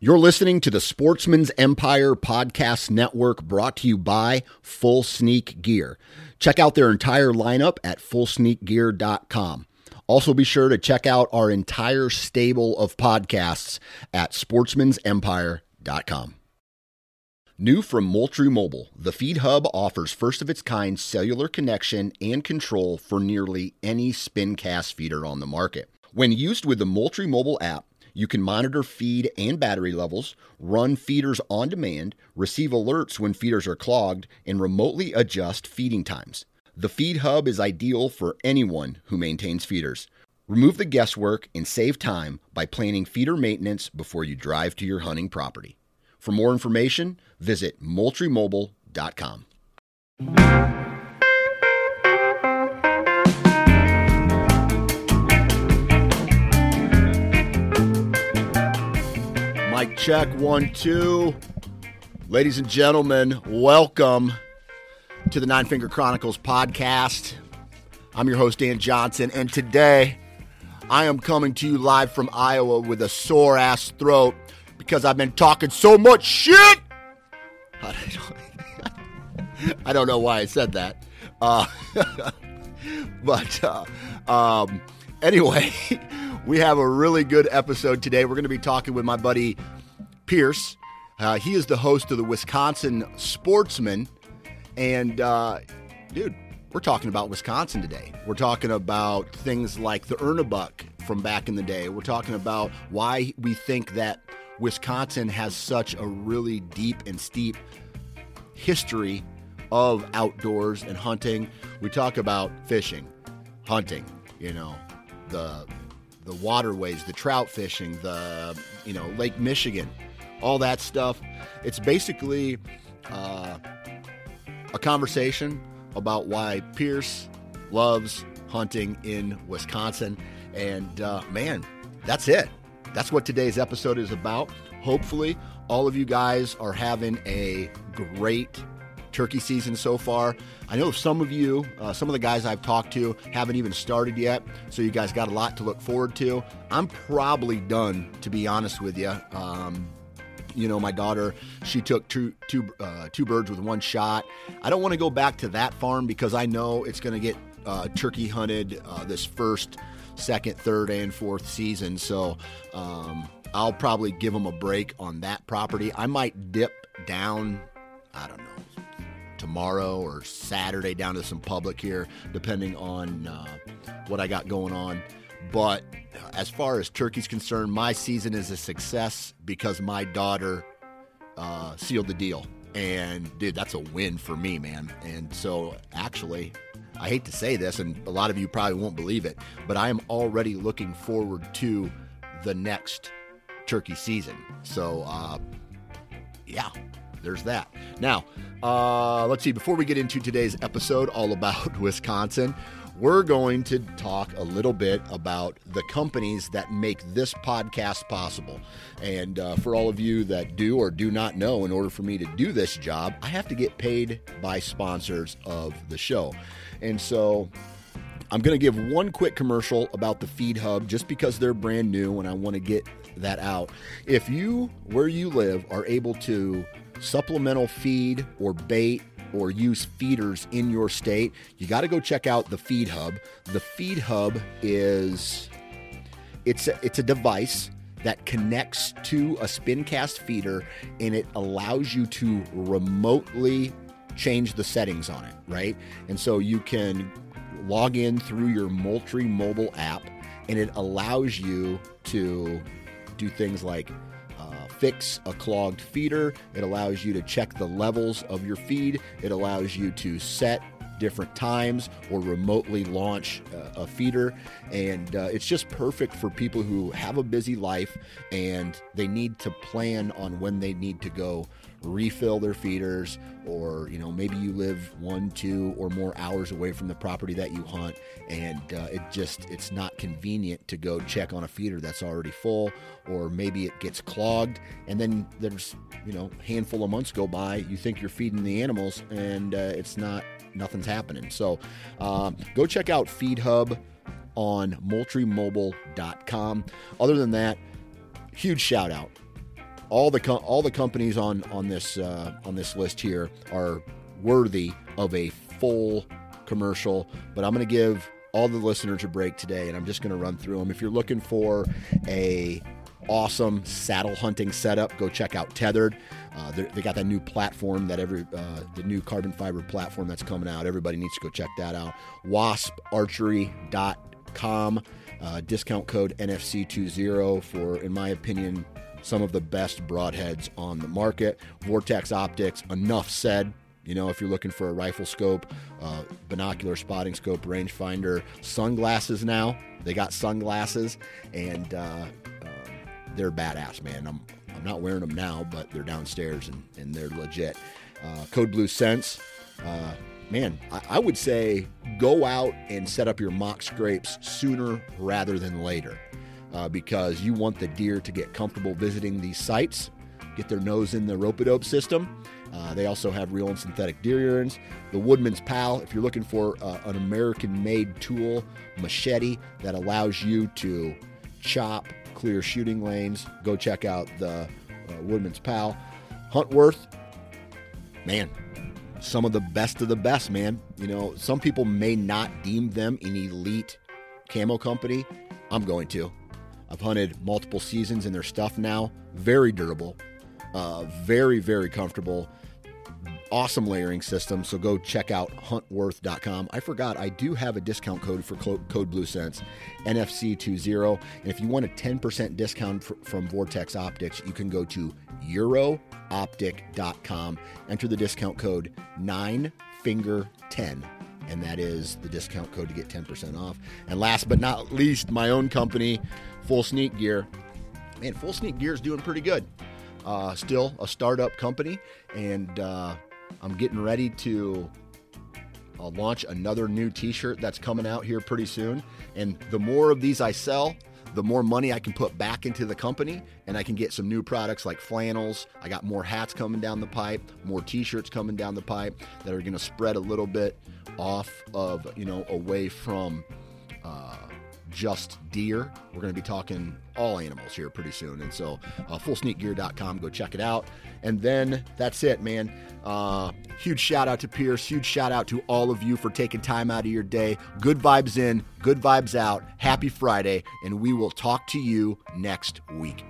You're listening to the Sportsman's Empire Podcast Network, brought to you by Full Sneak Gear. Check out their entire lineup at fullsneakgear.com. Also be sure to check out our entire stable of podcasts at sportsmansempire.com. New from Moultrie Mobile, the Feed Hub offers first-of-its-kind cellular connection and control for nearly any spin cast feeder on the market. When used with the Moultrie Mobile app, you can monitor feed and battery levels, run feeders on demand, receive alerts when feeders are clogged, and remotely adjust feeding times. The Feed Hub is ideal for anyone who maintains feeders. Remove the guesswork and save time by planning feeder maintenance before you drive to your hunting property. For more information, visit moultriemobile.com. Mic check, 1, 2. Ladies and gentlemen, welcome to the Nine Finger Chronicles podcast. I'm your host, Dan Johnson, and today I am coming to you live from Iowa with a sore-ass throat because I've been talking so much shit. I don't know why I said that. Anyway, we have a really good episode today. We're going to be talking with my buddy Pierce. He is the host of the Wisconsin Sportsman. And, dude, we're talking about Wisconsin today. We're talking about things like the Ernebuck from back in the day. We're talking about why we think that Wisconsin has such a really deep and steep history of outdoors and hunting. We talk about fishing, hunting, the waterways, the trout fishing, Lake Michigan, all that stuff. It's basically a conversation about why Pierce loves hunting in Wisconsin. And man, that's it. That's what today's episode is about. Hopefully, all of you guys are having a great turkey season so far. I know some of you, some of the guys I've talked to haven't even started yet, so you guys got a lot to look forward to. I'm probably done, to be honest with you. My daughter, she took two birds with one shot. I don't want to go back to that farm because I know it's going to get turkey hunted this first, second, third, and fourth season. So I'll probably give them a break on that property. I might dip down, I don't know, tomorrow or Saturday down to some public here, depending on what I got going on. But as far as turkey's concerned, my season is a success because my daughter sealed the deal. And, dude, that's a win for me, man. And so, actually, I hate to say this, and a lot of you probably won't believe it, but I am already looking forward to the next turkey season. So, yeah. There's that. Now, let's see. Before we get into today's episode all about Wisconsin, we're going to talk a little bit about the companies that make this podcast possible. And for all of you that do or do not know, in order for me to do this job, I have to get paid by sponsors of the show. And so I'm going to give one quick commercial about the Feed Hub just because they're brand new and I want to get that out. If you, where you live, are able to supplemental feed or bait or use feeders in your state, you got to go check out the Feed Hub. The Feed Hub it's a device that connects to a spin cast feeder, and it allows you to remotely change the settings on it, right? And so you can log in through your Moultrie mobile app, and it allows you to do things like fix a clogged feeder. It allows you to check the levels of your feed. It allows you to set different times or remotely launch a feeder. And it's just perfect for people who have a busy life and they need to plan on when they need to go refill their feeders, or maybe you live 1, 2 or more hours away from the property that you hunt, and it's not convenient to go check on a feeder that's already full, or maybe it gets clogged, and then there's a handful of months go by, you think you're feeding the animals, and nothing's happening. So go check out Feed Hub on moultriemobile.com. Other than that, huge shout out all the companies on this list here are worthy of a full commercial, but I'm going to give all the listeners a break today, and I'm just going to run through them. If you're looking for a awesome saddle hunting setup, go check out Tethered. They got that new platform the new carbon fiber platform that's coming out. Everybody needs to go check that out. wasparchery.com, discount code NFC20 for, in my opinion, some of the best broadheads on the market. Vortex Optics, enough said. You know, if you're looking for a rifle scope, binocular spotting scope, rangefinder, sunglasses now. They got sunglasses, and they're badass, man. I'm not wearing them now, but they're downstairs, and they're legit. Code Blue Sense. Man, I would say go out and set up your mock scrapes sooner rather than later, because you want the deer to get comfortable visiting these sites, get their nose in the rope-a-dope system. They also have real and synthetic deer urines. The Woodman's Pal, if you're looking for an American-made tool, machete that allows you to chop, clear shooting lanes, go check out the Woodman's Pal. Huntworth, man, some of the best, man. You know, some people may not deem them an elite camo company. I'm going to. I've hunted multiple seasons in their stuff now. Very durable, very, very comfortable. Awesome layering system, so go check out huntworth.com. I forgot, I do have a discount code for Code Blue Sense, NFC20. And if you want a 10% discount from Vortex Optics, you can go to eurooptic.com. Enter the discount code 9finger10, and that is the discount code to get 10% off. And last but not least, my own company, Full Sneak Gear. Man, Full Sneak Gear is doing pretty good. Still a startup company, and I'm getting ready to launch another new t-shirt that's coming out here pretty soon. And the more of these I sell, the more money I can put back into the company, and I can get some new products like flannels. I got more hats coming down the pipe, more t-shirts coming down the pipe that are going to spread a little bit off of, away from just deer. We're going to be talking all animals here pretty soon. And so fullsneakgear.com, go check it out. And then that's it, man. Huge shout out to Pierce. Huge shout out to all of you for taking time out of your day. Good vibes in, good vibes out. Happy Friday. And we will talk to you next week.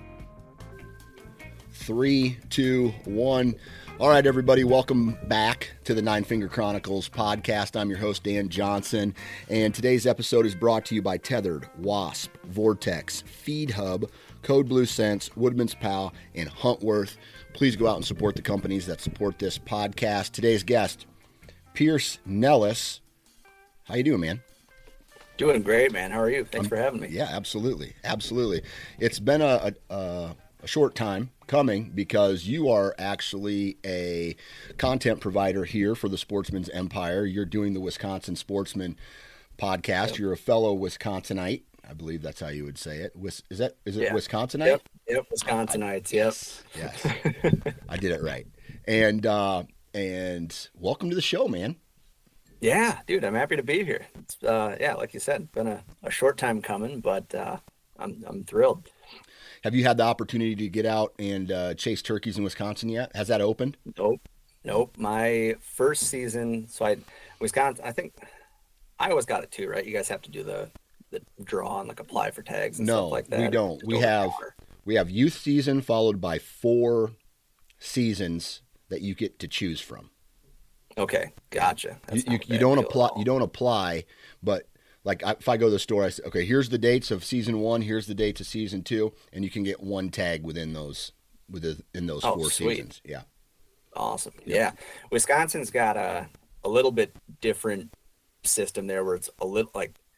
3, 2, 1. All right, everybody, welcome back to the Nine Finger Chronicles podcast. I'm your host, Dan Johnson, and today's episode is brought to you by Tethered, Wasp, Vortex, Feed Hub, Code Blue Sense, Woodman's Pal, and Huntworth. Please go out and support the companies that support this podcast. Today's guest, Pierce Nellis. How you doing, man? Doing great, man. How are you? Thanks for having me. Yeah, absolutely. It's been a short time coming because you are actually a content provider here for the Sportsman's Empire. You're doing the Wisconsin Sportsman podcast. Yep. You're a fellow Wisconsinite. I believe that's how you would say it. Is it Wisconsinite? Yep, Wisconsinites. Yes. I did it right. And welcome to the show, man. Yeah, dude, I'm happy to be here. It's, like you said, been a short time coming, but I'm thrilled. Have you had the opportunity to get out and chase turkeys in Wisconsin yet? Has that opened? Nope. My first season, Wisconsin, I think Iowa's got it too, right? You guys have to do the draw and apply for tags and stuff like that. No, we don't. We have youth season followed by 4 seasons that you get to choose from. Okay, gotcha. You don't apply. You don't apply, but like if I go to the store, I say, okay, here's the dates of season 1, here's the dates of season 2, and you can get one tag within those 4 seasons. Yeah. Awesome. Yeah. Wisconsin's got a little bit different system there where it's a little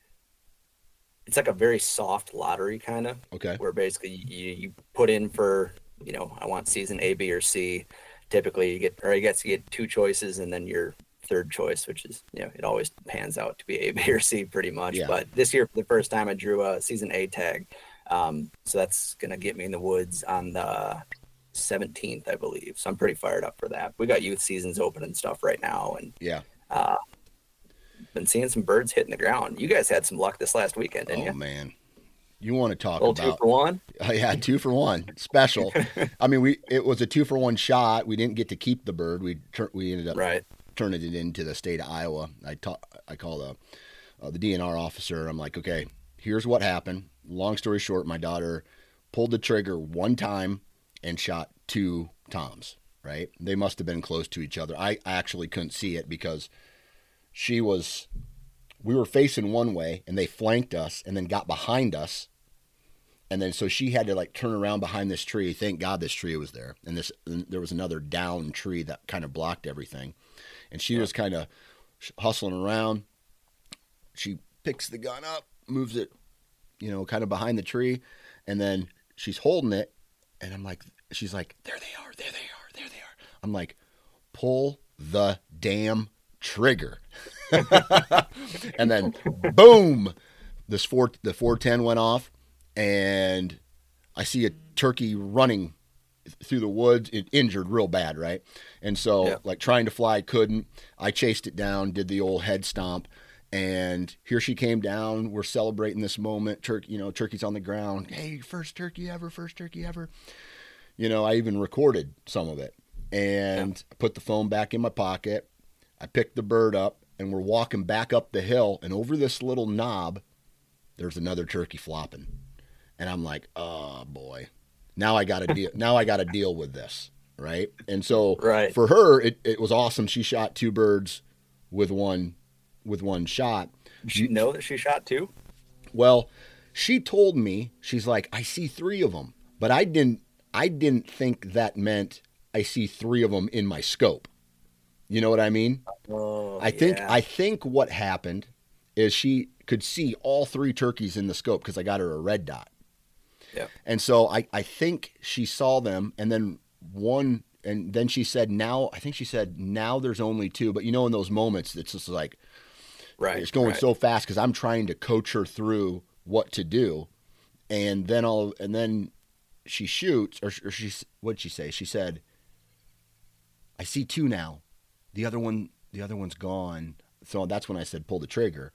it's like a very soft lottery kind of. Okay. Where basically you put in for, I want season A, B, or C. Typically you get 2 choices and then your third choice, which is, it always pans out to be A, B, or C pretty much. Yeah. But this year, for the first time, I drew a season A tag. So that's going to get me in the woods on the 17th, I believe. So I'm pretty fired up for that. We got youth seasons open and stuff right now. And been seeing some birds hitting the ground. You guys had some luck this last weekend, didn't you? Oh, man. You want to talk about 2 for 1? Yeah, 2 for 1 special. I mean, it was a 2 for 1 shot. We didn't get to keep the bird. We ended up turning it into the state of Iowa. I called the DNR officer. I'm like, okay, here's what happened. Long story short, my daughter pulled the trigger one time and shot 2 toms. Right? They must have been close to each other. I actually couldn't see it because we were facing one way and they flanked us and then got behind us. And then so she had to like turn around behind this tree. Thank God this tree was there. And there was another down tree that kind of blocked everything. And she was kind of hustling around. She picks the gun up, moves it, kind of behind the tree. And then she's holding it. And I'm like, she's like, there they are, there they are, there they are. I'm like, pull the damn trigger. And then boom, the 410 went off. And I see a turkey running through the woods, injured real bad, right? And so, like, trying to fly, couldn't. I chased it down, did the old head stomp, and here she came down. We're celebrating this moment. Turkey's on the ground. Hey, first turkey ever, first turkey ever. I even recorded some of it. And I put the phone back in my pocket. I picked the bird up, and we're walking back up the hill, and over this little knob, there's another turkey flopping. And I'm like, oh boy, now I got to deal with this, right? And so for her, it was awesome. She shot 2 birds with one shot. Did you know that she shot 2? Well, she told me, she's like, I see 3 of them, but I didn't think that meant I see 3 of them in my scope. You know what I mean? Oh, I think what happened is she could see all 3 turkeys in the scope because I got her a red dot. Yep. And so I think she saw them, and then she said, now there's only 2. But in those moments, it's just like, it's going so fast because I'm trying to coach her through what to do. And then she shoots, what'd she say? She said, I see 2 now. The other one's gone. So that's when I said, pull the trigger.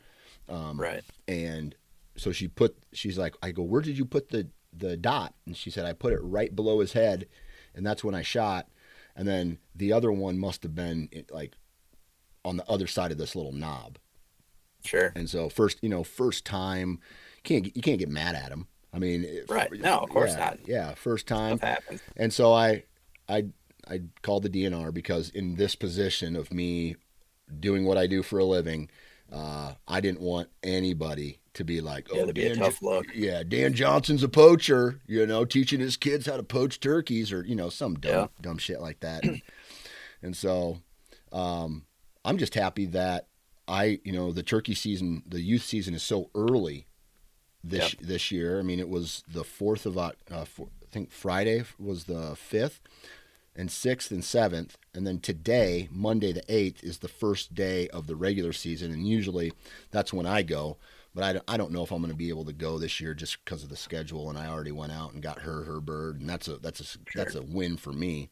And so she's like, I go, where did you put the dot? And she said, I put it right below his head, and that's when I shot. And then the other one must have been like on the other side of this little knob. Sure. And so first time, you can't get mad at him. I mean, no, of course not. Yeah, first time. Stuff happens. And so I called the DNR because in this position of me doing what I do for a living, I didn't want anybody to be like, that'd be a tough look. Yeah, Dan Johnson's a poacher, teaching his kids how to poach turkeys or, some dumb shit like that. And so I'm just happy that the turkey season, the youth season is so early this year. I mean, it was the 4th of, I think Friday was the 5th. And 6th and 7th, and then today, Monday the 8th, is the first day of the regular season, and usually that's when I go. But I don't know if I'm going to be able to go this year just because of the schedule, and I already went out and got her bird, and that's a win for me.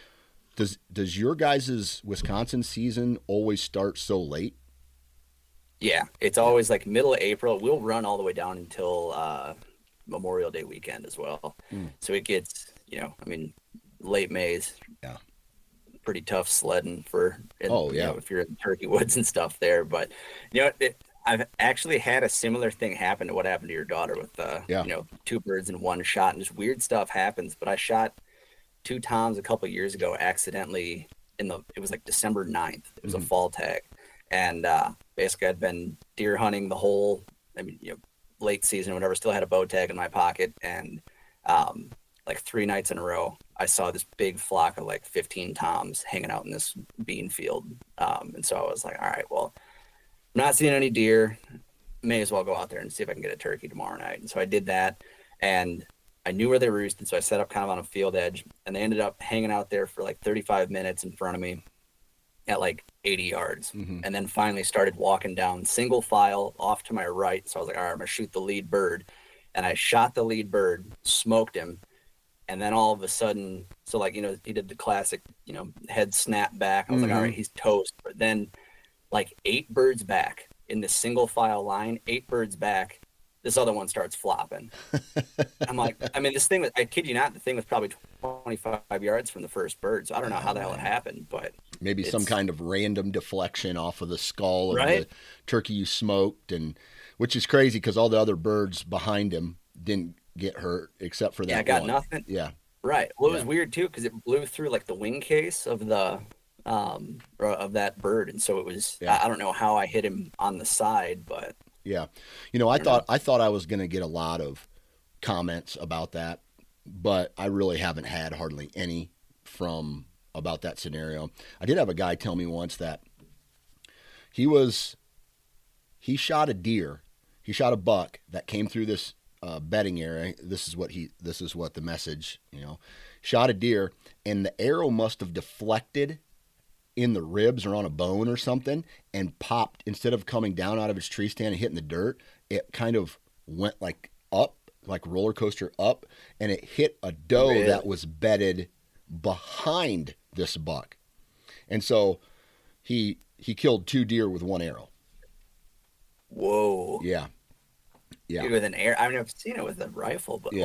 Does your guys' Wisconsin season always start so late? Yeah, it's always like middle of April. We'll run all the way down until Memorial Day weekend as well. So it gets, late May's pretty tough sledding if you're in turkey woods and stuff there. But I've actually had a similar thing happen to what happened to your daughter with 2 birds in one shot, and just weird stuff happens. But I shot 2 toms a couple of years ago accidentally it was like December 9th. It was a fall tag, and basically I'd been deer hunting the whole late season or whatever, still had a bow tag in my pocket, and like 3 nights in a row, I saw this big flock of like 15 toms hanging out in this bean field. And so I was like, all right, well, I'm not seeing any deer. May as well go out there and see if I can get a turkey tomorrow night. And so I did that, and I knew where they roosted. So I set up kind of on a field edge, and they ended up hanging out there for like 35 minutes in front of me at like 80 yards. And then finally started walking down single file off to my right. So I was like, all right, I'm going to shoot the lead bird. And I shot the lead bird, smoked him. And then all of a sudden, so like, he did the classic, head snap back. I was like, all right, he's toast. But then like 8 birds back in the single file line, 8 birds back, this other one starts flopping. I'm like, I mean, this thing was, I kid you not, the thing was probably 25 yards from the first bird. So I don't know how the hell it happened, but maybe some kind of random deflection off of the skull of the turkey you smoked, and which is crazy because all the other birds behind him didn't get hurt except for that one. Yeah, got nothing. Yeah. Right. Well, it was weird too because it blew through like the wing case of the of that bird, and so it was. I don't know how I hit him on the side, but yeah, you know, I thought I was going to get a lot of comments about that, but I really haven't had hardly any from about that scenario. I did have a guy tell me once that he shot a deer, he shot a buck that came through this bedding area. This is what the message, you know, shot a deer, and the arrow must have deflected in the ribs or on a bone or something and popped. Instead of coming down out of its tree stand and hitting the dirt, it kind of went like up, like roller coaster up, and it hit a doe that was bedded behind this buck. And so he killed 2 deer with 1 arrow. Whoa. Yeah. Dude, with an arrow. I've never seen it with a rifle, but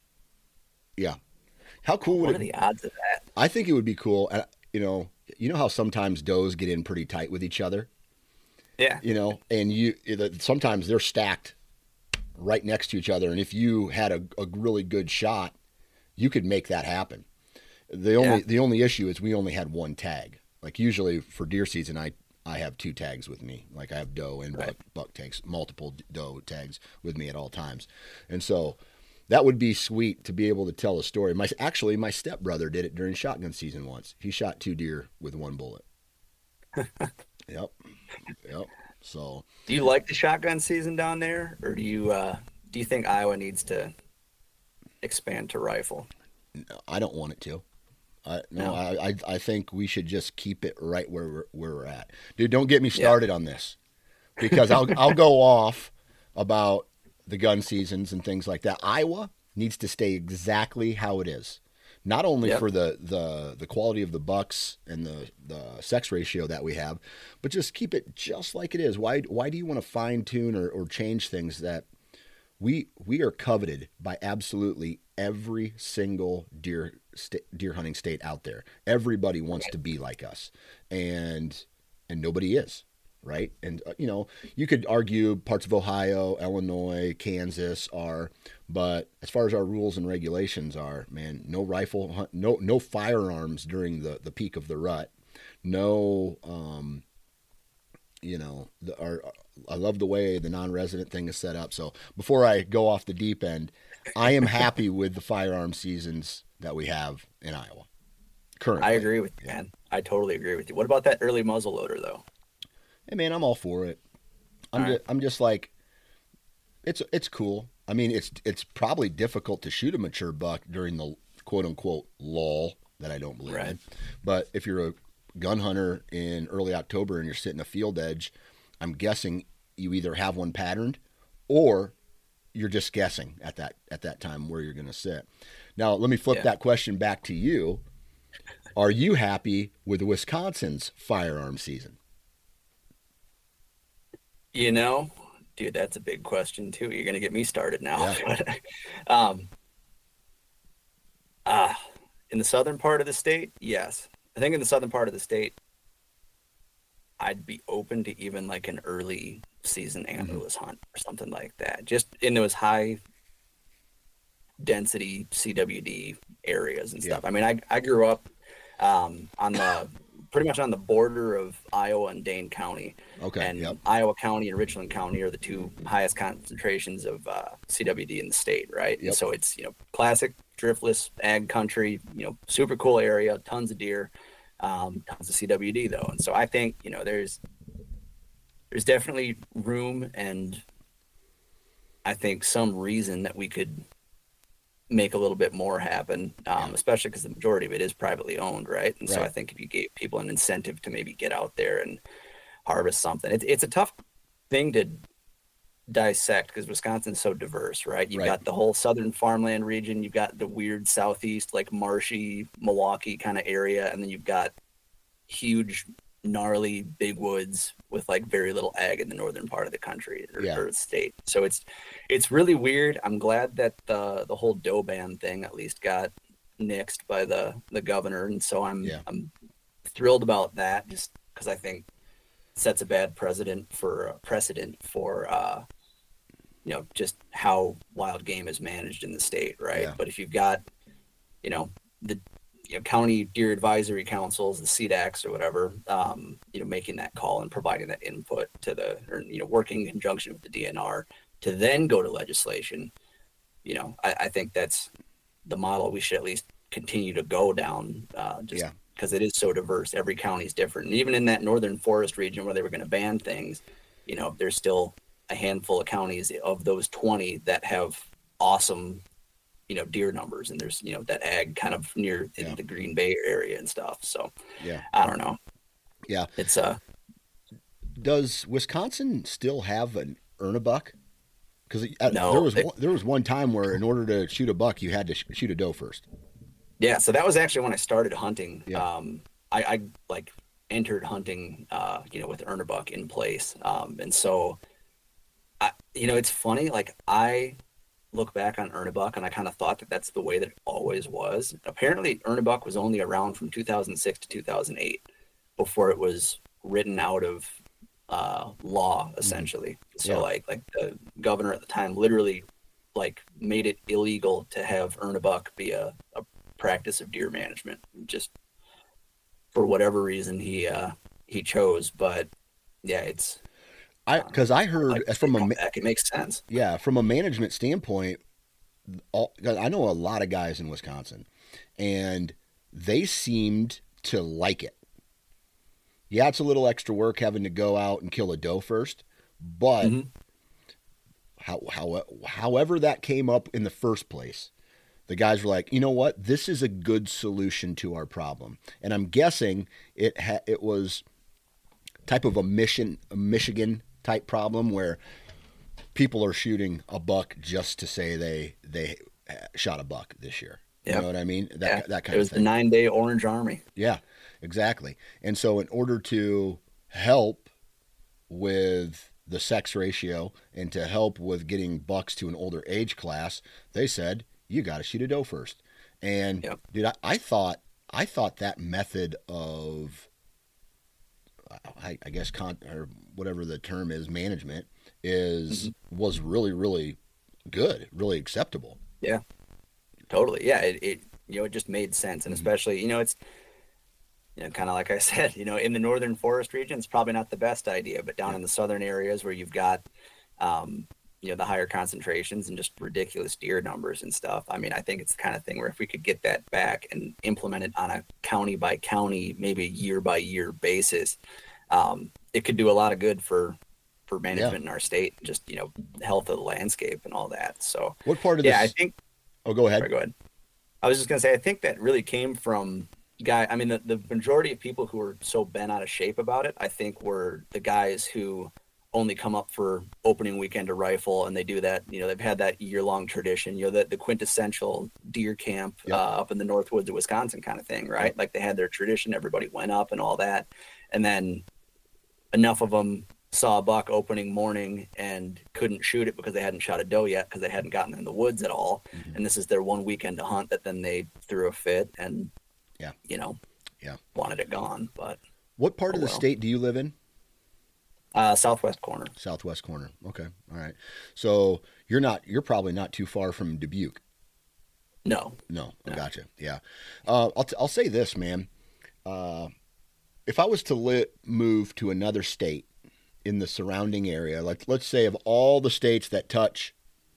how cool would what are the odds of that? I think it would be cool. You know how sometimes does get in pretty tight with each other? Yeah. You know, and sometimes they're stacked right next to each other. And if you had a really good shot, you could make that happen. The only issue is we only had 1 tag. Like usually for deer season, I have 2 tags with me. Like I have doe and buck tags, multiple doe tags with me at all times. And so that would be sweet to be able to tell a story. My stepbrother did it during shotgun season once. He shot 2 deer with 1 bullet. Yep. So, do you like the shotgun season down there, or do you think Iowa needs to expand to rifle? No, I don't want it to. I think we should just keep it right where we're at. Dude, don't get me started on this, because I'll go off about the gun seasons and things like that. Iowa needs to stay exactly how it is. Not only for the quality of the bucks and the sex ratio that we have, but just keep it just like it is. Why do you want to fine tune or change things that we are coveted by absolutely every single deer hunting state out there? Everybody wants to be like us, and nobody is. Right. And, you could argue parts of Ohio, Illinois, Kansas are, but as far as our rules and regulations are, man, no rifle hunt, no firearms during the peak of the rut. No, I love the way the non-resident thing is set up. So before I go off the deep end, I am happy with the firearm seasons that we have in Iowa currently. I agree with you, man. I totally agree with you. What about that early muzzleloader though? Hey man, I'm all for it. I'm just like, it's cool. I mean, it's probably difficult to shoot a mature buck during the quote unquote lull that I don't believe in. But if you're a gun hunter in early October and you're sitting a field edge, I'm guessing you either have one patterned or you're just guessing at that time where you're going to sit. Now, let me flip that question back to you. Are you happy with Wisconsin's firearm season? Dude, that's a big question too. You're going to get me started now. Yeah. In the southern part of the state, yes. I think in the southern part of the state, I'd be open to even like an early season antlerless hunt or something like that. Just in those high density CWD areas and stuff. I mean, I grew up pretty much on the border of Iowa and Dane County. Okay. And Iowa County and Richland County are the 2 highest concentrations of CWD in the state, right? Yep. And so it's, classic driftless ag country, super cool area, tons of deer, tons of CWD though. And so I think, there's definitely room, and I think some reason that we could make a little bit more happen, especially because the majority of it is privately owned, right? And so I think if you gave people an incentive to maybe get out there and harvest something, it's a tough thing to dissect because Wisconsin's so diverse, right? You've got the whole southern farmland region, you've got the weird southeast, like marshy Milwaukee kind of area, and then you've got huge gnarly big woods with like very little ag in the northern part of the country or the state. So it's really weird. I'm glad that the whole doe ban thing at least got nixed by the governor, and so I'm thrilled about that, just because I think it sets a bad precedent for just how wild game is managed in the state, right? Yeah. But if you've got the county deer advisory councils, the CDACs or whatever, making that call and providing that input to working in conjunction with the DNR to then go to legislation, I think that's the model we should at least continue to go down, because it is so diverse. Every county is different. And even in that northern forest region where they were going to ban things, there's still a handful of counties of those 20 that have awesome deer numbers, and there's that ag kind of near in the Green Bay area and stuff. So I don't know. It's does Wisconsin still have an earn a buck? Because no, there was one time where in order to shoot a buck you had to shoot a doe first. So that was actually when I started hunting. I like entered hunting with earn a buck in place, and so it's funny, like I look back on earn a buck and I kind of thought that that's the way that it always was. Apparently earn a buck was only around from 2006 to 2008 before it was written out of law, essentially. So like the governor at the time literally like made it illegal to have earn a buck be a practice of deer management, just for whatever reason he chose. But it's because I heard from it makes sense. Yeah, from a management standpoint, I know a lot of guys in Wisconsin, and they seemed to like it. Yeah, it's a little extra work having to go out and kill a doe first, but however that came up in the first place, the guys were like, you know what, this is a good solution to our problem. And I'm guessing it was type of a Michigan type problem where people are shooting a buck just to say they shot a buck this year. You know what I mean? That kind of thing. It was the 9-day Orange Army. Yeah, exactly. And so in order to help with the sex ratio and to help with getting bucks to an older age class, they said, you got to shoot a doe first. And dude, I thought that method of, I guess, or whatever the term is, management was really, really good, really acceptable. Yeah, totally. Yeah, it just made sense, and especially it's kind of like I said, in the northern forest region, it's probably not the best idea, but down in the southern areas where you've got the higher concentrations and just ridiculous deer numbers and stuff. I mean, I think it's the kind of thing where if we could get that back and implement it on a county by county, maybe year by year basis, it could do a lot of good for management in our state, just, health of the landscape and all that. So what part of this? I think, go ahead. Sorry, go ahead. I was just going to say, I think that really came from the majority of people who were so bent out of shape about it, I think were the guys who only come up for opening weekend to rifle, and they do that, they've had that year-long tradition, the quintessential deer camp up in the north woods of Wisconsin kind of thing, right? Like they had their tradition, everybody went up and all that, and then enough of them saw a buck opening morning and couldn't shoot it because they hadn't shot a doe yet because they hadn't gotten in the woods at all, and this is their one weekend to hunt, that then they threw a fit and wanted it gone. But what part of the state do you live in? Southwest corner. Southwest corner. Okay. All right. So you're probably not too far from Dubuque. No. I gotcha. Yeah. I'll say this, man. If I was to move to another state in the surrounding area, like let's say of all the states that touch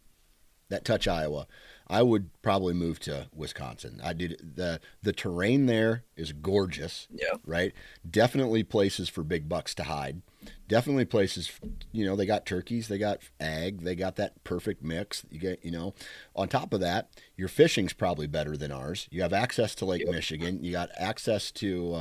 Iowa, I would probably move to Wisconsin. The terrain there is gorgeous. Yeah. Right. Definitely places for big bucks to hide. Definitely places, they got turkeys, they got ag, they got that perfect mix. You get, on top of that, your fishing's probably better than ours. You have access to Lake Michigan. You got access to,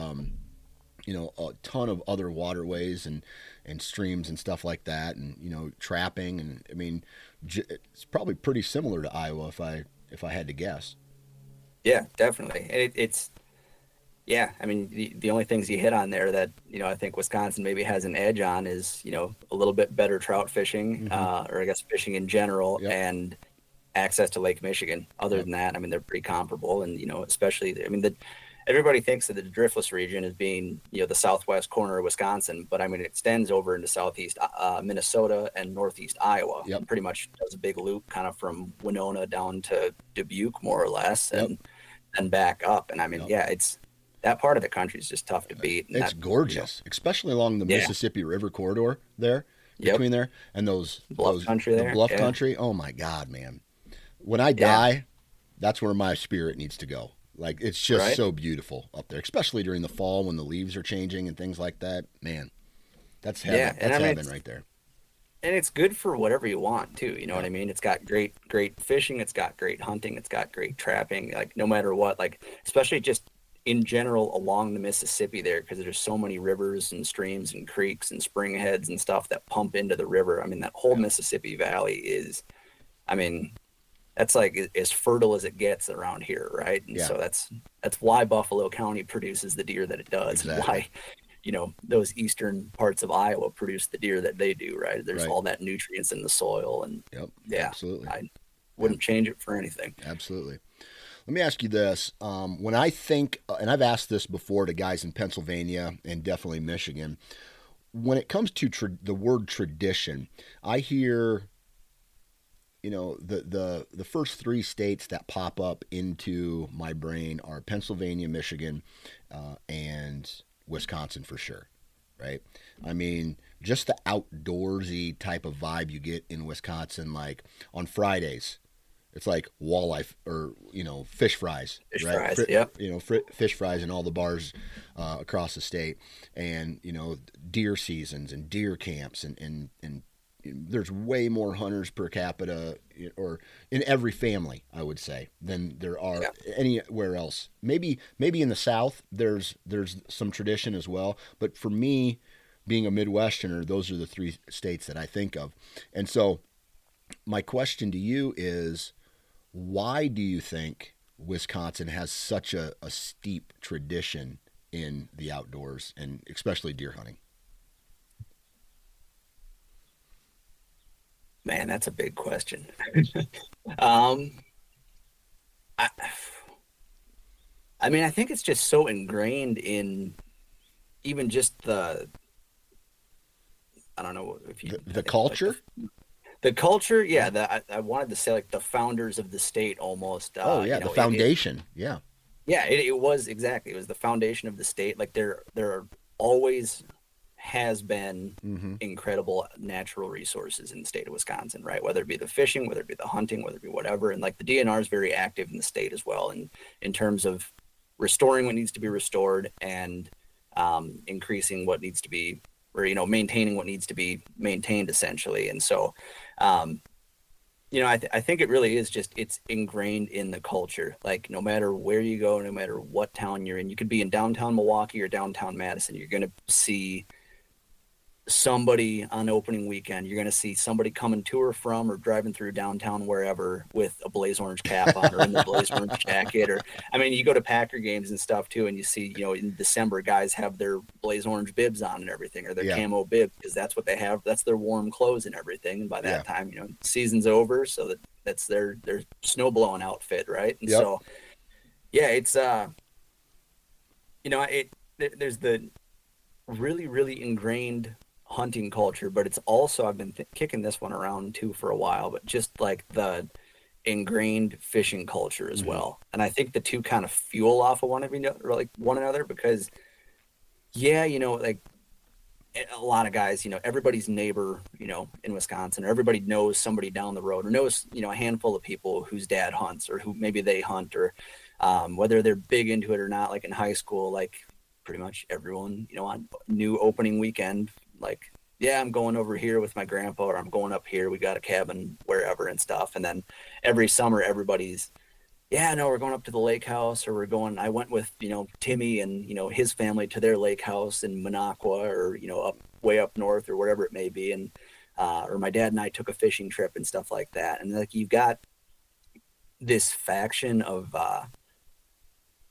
a ton of other waterways and streams and stuff like that, and trapping, and I mean, it's probably pretty similar to Iowa if I had to guess. Yeah, definitely. And Yeah, I mean, the only things you hit on there that, I think Wisconsin maybe has an edge on is, a little bit better trout fishing, or I guess fishing in general, Yep. and access to Lake Michigan. Other Yep. than that, I mean, they're pretty comparable. And, especially, I mean, everybody thinks of the Driftless region as being, the southwest corner of Wisconsin, but I mean, it extends over into southeast Minnesota and northeast Iowa. Yep. Pretty much does a big loop kind of from Winona down to Dubuque, more or less, and back up. And I mean, it's that part of the country is just tough to beat. And it's gorgeous, especially along the Mississippi River corridor there, between there and those country there. Bluff country. Oh my God, man! When I die, that's where my spirit needs to go. Like, it's just so beautiful up there, especially during the fall when the leaves are changing and things like that. Man, that's heaven. Yeah, that's heaven right there. And it's good for whatever you want too. You know what I mean? It's got great fishing. It's got great hunting. It's got great trapping. Like, no matter what, like, especially just in general along the Mississippi there, because there's so many rivers and streams and creeks and spring heads and stuff that pump into the river. I mean, that whole Mississippi Valley is, I mean, that's like as fertile as it gets around here, right? And so that's why Buffalo County produces the deer that it does, and why, those eastern parts of Iowa produce the deer that they do, right? There's all that nutrients in the soil, and absolutely. I wouldn't change it for anything. Absolutely. Let me ask you this. When I think, and I've asked this before to guys in Pennsylvania and definitely Michigan, when it comes to the word tradition, I hear, the first three states that pop up into my brain are Pennsylvania, Michigan, and Wisconsin for sure, right? I mean, just the outdoorsy type of vibe you get in Wisconsin, like on Fridays, it's like walleye or fish fries, right? Fish fries in all the bars across the state, and deer seasons and deer camps, and there's way more hunters per capita, or in every family, I would say, than there are anywhere else. Maybe in the South there's some tradition as well, but for me, being a Midwesterner, those are the three states that I think of. And so my question to you is, why do you think Wisconsin has such a steep tradition in the outdoors, and especially deer hunting? Man, that's a big question. I mean, I think it's just so ingrained in even just I don't know if you the culture. Like the culture, I wanted to say like the founders of the state almost. The foundation. It was exactly. It was the foundation of the state. Like there always has been incredible natural resources in the state of Wisconsin, right? Whether it be the fishing, whether it be the hunting, whether it be whatever. And like the DNR is very active in the state as well, and in terms of restoring what needs to be restored, and increasing what needs to be, or maintaining what needs to be maintained, essentially. And so I think it really is just, it's ingrained in the culture. Like, no matter where you go, no matter what town you're in, you could be in downtown Milwaukee or downtown Madison, you're going to see somebody on opening weekend. You're going to see somebody coming to or from or driving through downtown wherever with a blaze orange cap on, or in the blaze orange jacket. Or, I mean, you go to Packer games and stuff too, and you see, in December, guys have their blaze orange bibs on and everything, or their camo bib, because that's what they have. That's their warm clothes and everything. And by that time, season's over, so that's their snow blowing outfit, right? And so, it's there's the really, really ingrained hunting culture, but it's also, I've been kicking this one around too for a while, but just like the ingrained fishing culture as well. And I think the two kind of fuel off of one another, because like a lot of guys, everybody's neighbor, in Wisconsin, or everybody knows somebody down the road, or knows, a handful of people whose dad hunts, or who maybe they hunt, or whether they're big into it or not. Like in high school, like pretty much everyone, on new opening weekend, like, I'm going over here with my grandpa, or I'm going up here, we got a cabin wherever and stuff. And then every summer, everybody's, we're going up to the lake house, or I went with, Timmy and, his family to their lake house in Minocqua, or, way up north, or wherever it may be. And, or my dad and I took a fishing trip and stuff like that. And like, you've got this faction of,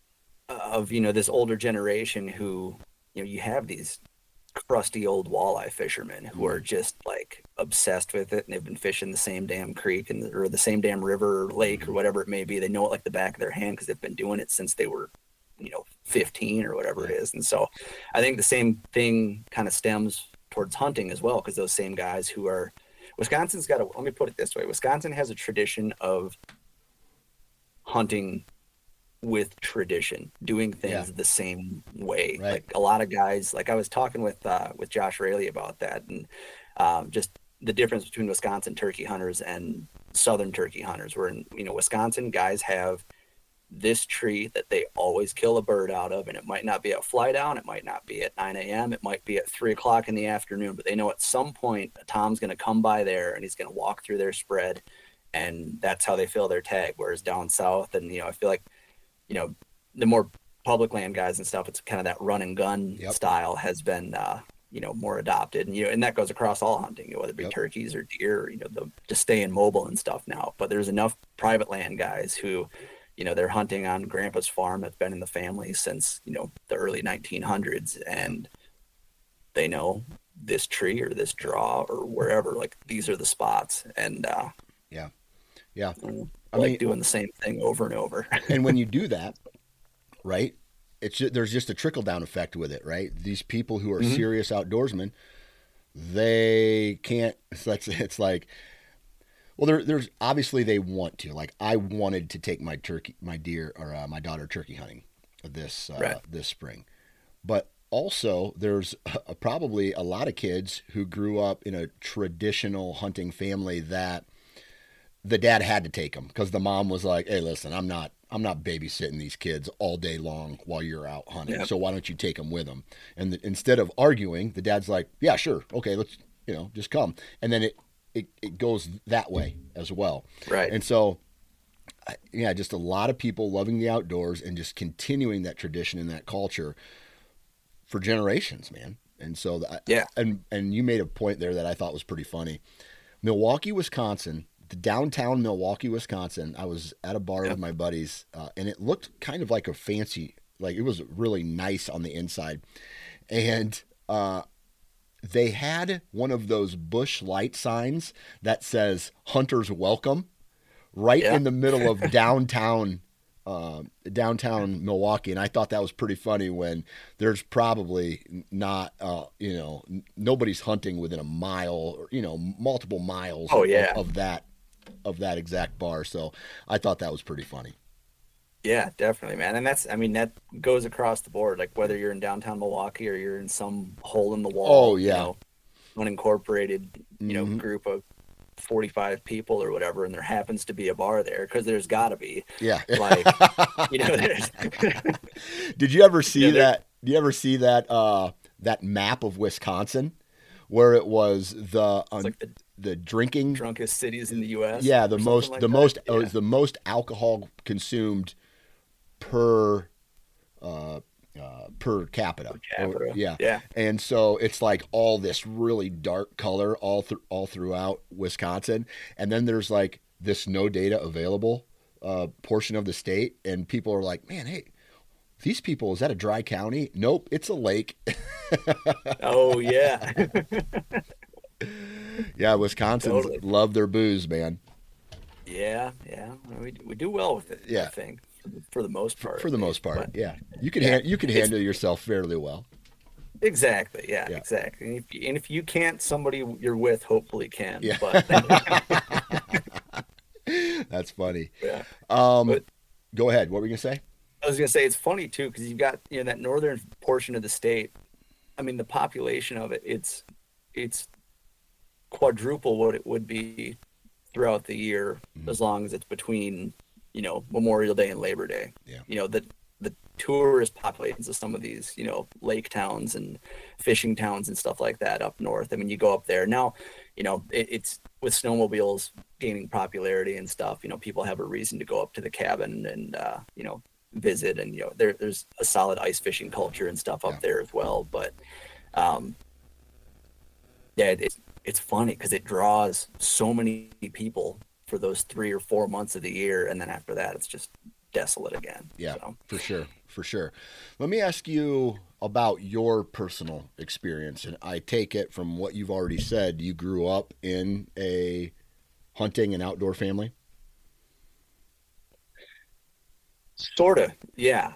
of, you know, this older generation who, you know, you have these crusty old walleye fishermen who are just like obsessed with it, and they've been fishing the same damn creek or the same damn river or lake or whatever it may be. They know it like the back of their hand because they've been doing it since they were, you know, 15 or whatever it is. And so I think the same thing kind of stems towards hunting as well, because those same guys who are Wisconsin has a tradition of hunting with tradition, doing things the same way. Right. Like a lot of guys, like I was talking with Josh Raley about that, and just the difference between Wisconsin turkey hunters and Southern turkey hunters. Where in, you know, Wisconsin guys have this tree that they always kill a bird out of, and it might not be at fly down, it might not be at 9 a.m., it might be at 3 o'clock in the afternoon, but they know at some point a Tom's going to come by there and he's going to walk through their spread, and that's how they fill their tag. Whereas down south, and, you know, I feel like, you know, the more public land guys and stuff, it's kind of that run and gun style has been, you know, more adopted. And, you know, and that goes across all hunting, you know, whether it be turkeys or deer, or, you know, just staying mobile and stuff now. But there's enough private land guys who, you know, they're hunting on grandpa's farm that's been in the family since, you know, the early 1900s. And they know this tree or this draw or wherever, like, these are the spots. And, I mean, doing the same thing over and over. And when you do that, right, there's just a trickle down effect with it, right? These people who are serious outdoorsmen, they can't. It's like, well, there's obviously they want to. Like, I wanted to take my deer, or my daughter turkey hunting this spring, but also there's probably a lot of kids who grew up in a traditional hunting family that the dad had to take them because the mom was like, "Hey, listen, I'm not babysitting these kids all day long while you're out hunting. So why don't you take them with them?" And instead of arguing, the dad's like, "Yeah, sure, okay, let's, you know, just come." And then it goes that way as well. Right. And so, yeah, just a lot of people loving the outdoors and just continuing that tradition and that culture for generations, man. And so, and you made a point there that I thought was pretty funny. Milwaukee, Wisconsin. The downtown Milwaukee, Wisconsin, I was at a bar with my buddies, and it looked kind of like a fancy, like it was really nice on the inside. And they had one of those Busch Light signs that says "Hunters Welcome" right in the middle of downtown Milwaukee. And I thought that was pretty funny when there's probably not, you know, nobody's hunting within a mile or, you know, multiple miles of that exact bar. So I thought that was pretty funny. Yeah, definitely, man. And that goes across the board, like whether you're in downtown Milwaukee or you're in some hole in the wall, you know, unincorporated, you know, group of 45 people or whatever, and there happens to be a bar there, because there's got to be. Yeah. Like, you know, there's. Did you ever see that? Do you ever see that that map of Wisconsin where it was the drinking drunkest cities in the U.S.? Yeah, it was the most alcohol consumed per capita. Yeah. And so it's like all this really dark color all throughout Wisconsin, and then there's like this no data available portion of the state, and people are like, "Man, hey, these people, is that a dry county?" Nope, it's a lake. Oh yeah. Yeah, Wisconsins love their booze, man. Yeah. We do well with it, I think, for the most part. But, yeah. You can handle yourself fairly well. Exactly, yeah. Exactly. And if you can't, somebody you're with hopefully can. Yeah. But that's funny. Yeah. Go ahead. What were you going to say? I was going to say, it's funny, too, because you've got, you know, that northern portion of the state. I mean, the population of it, it's quadruple what it would be throughout the year, as long as it's between, you know, Memorial Day and Labor Day. Yeah. You know, the tourist populations of some of these, you know, lake towns and fishing towns and stuff like that up north. I mean, you go up there now, you know, it's with snowmobiles gaining popularity and stuff, you know, people have a reason to go up to the cabin and, you know, visit, and, you know, there's a solid ice fishing culture and stuff up there as well. But, it's funny because it draws so many people for those 3 or 4 months of the year, and then after that, it's just desolate again. Yeah, so. for for sure. Let me ask you about your personal experience. And I take it from what you've already said, you grew up in a hunting and outdoor family? Sort of, yeah.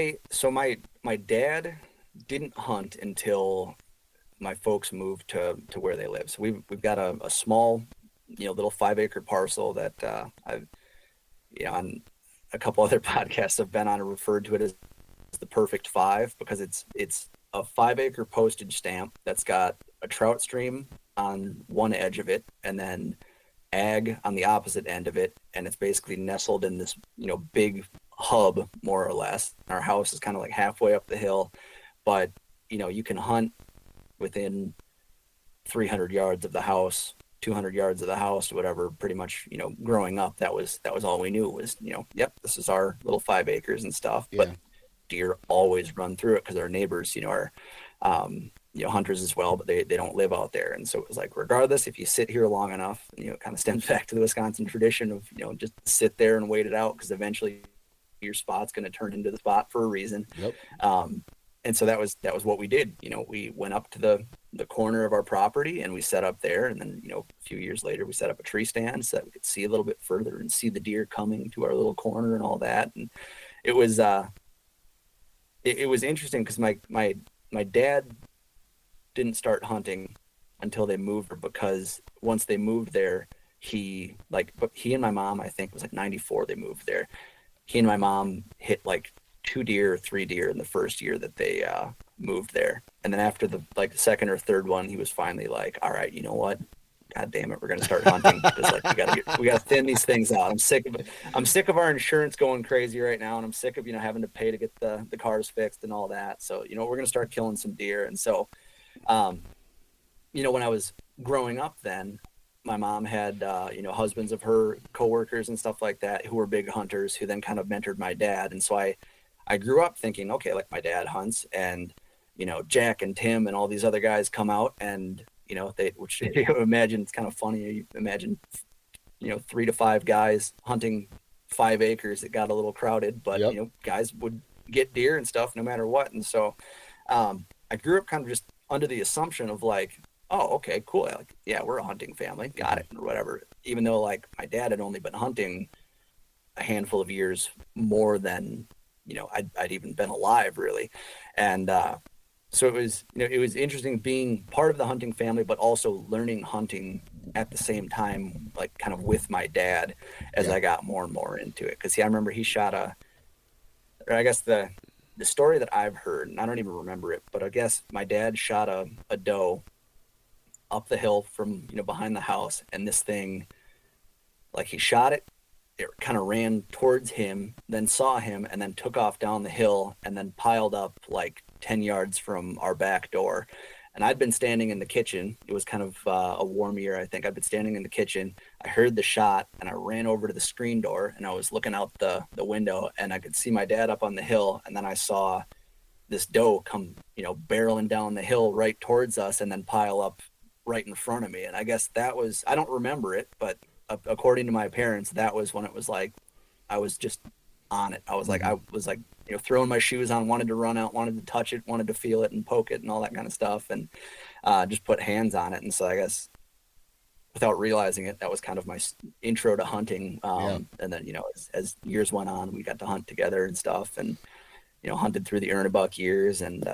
My dad didn't hunt until my folks moved to where they live. So we've got a small, little 5 acre parcel that I've, on a couple other podcasts I've been on and referred to it as the perfect five, because it's a 5 acre postage stamp that's got a trout stream on one edge of it and then ag on the opposite end of it, and it's basically nestled in this big hub, more or less. Our house is kind of like halfway up the hill, but you can hunt within 300 yards of the house, 200 yards of the house, whatever. Pretty much, growing up, that was all we knew was, yep, this is our little 5 acres and stuff. Yeah. But deer always run through it because our neighbors, are hunters as well, but they don't live out there. And so it was like, regardless, if you sit here long enough, it kind of stems back to the Wisconsin tradition of, just sit there and wait it out, because eventually your spot's going to turn into the spot for a reason. Yep. And so that was what we did. We went up to the corner of our property and we set up there. And then, a few years later, we set up a tree stand so that we could see a little bit further and see the deer coming to our little corner and all that. And it was, it was interesting because my dad didn't start hunting until they moved, because once they moved there, he and my mom, I think it was like 94, they moved there. He and my mom hit like 2 deer or 3 deer in the first year that they moved there. And then after the second or third one, he was finally like, all right, you know what? God damn it, we're gonna start hunting. Because we gotta thin these things out. I'm sick of our insurance going crazy right now, and I'm sick of having to pay to get the cars fixed and all that. So we're gonna start killing some deer. And so when I was growing up then, my mom had, husbands of her coworkers and stuff like that who were big hunters, who then kind of mentored my dad. And so I grew up thinking, okay, like my dad hunts, and, Jack and Tim and all these other guys come out and, which you imagine, it's kind of funny. You imagine, 3 to 5 guys hunting 5 acres. It got a little crowded, but, yep. Guys would get deer and stuff no matter what. And so I grew up kind of just under the assumption of like, oh, okay, cool. Yeah, we're a hunting family. Got it, or whatever. Even though my dad had only been hunting a handful of years more than, I'd even been alive, really. And so it was, it was interesting being part of the hunting family, but also learning hunting at the same time, kind of with my dad as I got more and more into it. Because I remember he shot the story that I've heard, and I don't even remember it, but I guess my dad shot a doe up the hill from, behind the house. And this thing, he shot it kind of ran towards him, then saw him, and then took off down the hill and then piled up 10 yards from our back door. And I'd been standing in the kitchen. It was kind of a warm year, I think. I'd been standing in the kitchen. I heard the shot, and I ran over to the screen door, and I was looking out the window, and I could see my dad up on the hill. And then I saw this doe come, barreling down the hill right towards us and then pile up right in front of me. And I guess that was, I don't remember it, but according to my parents, that was when it was I was just on it. I was throwing my shoes on, wanted to run out, wanted to touch it, wanted to feel it and poke it and all that kind of stuff, and just put hands on it. And so I guess without realizing it, that was kind of my intro to hunting. And then, as years went on, we got to hunt together and stuff, and, hunted through the Ernebuck years and,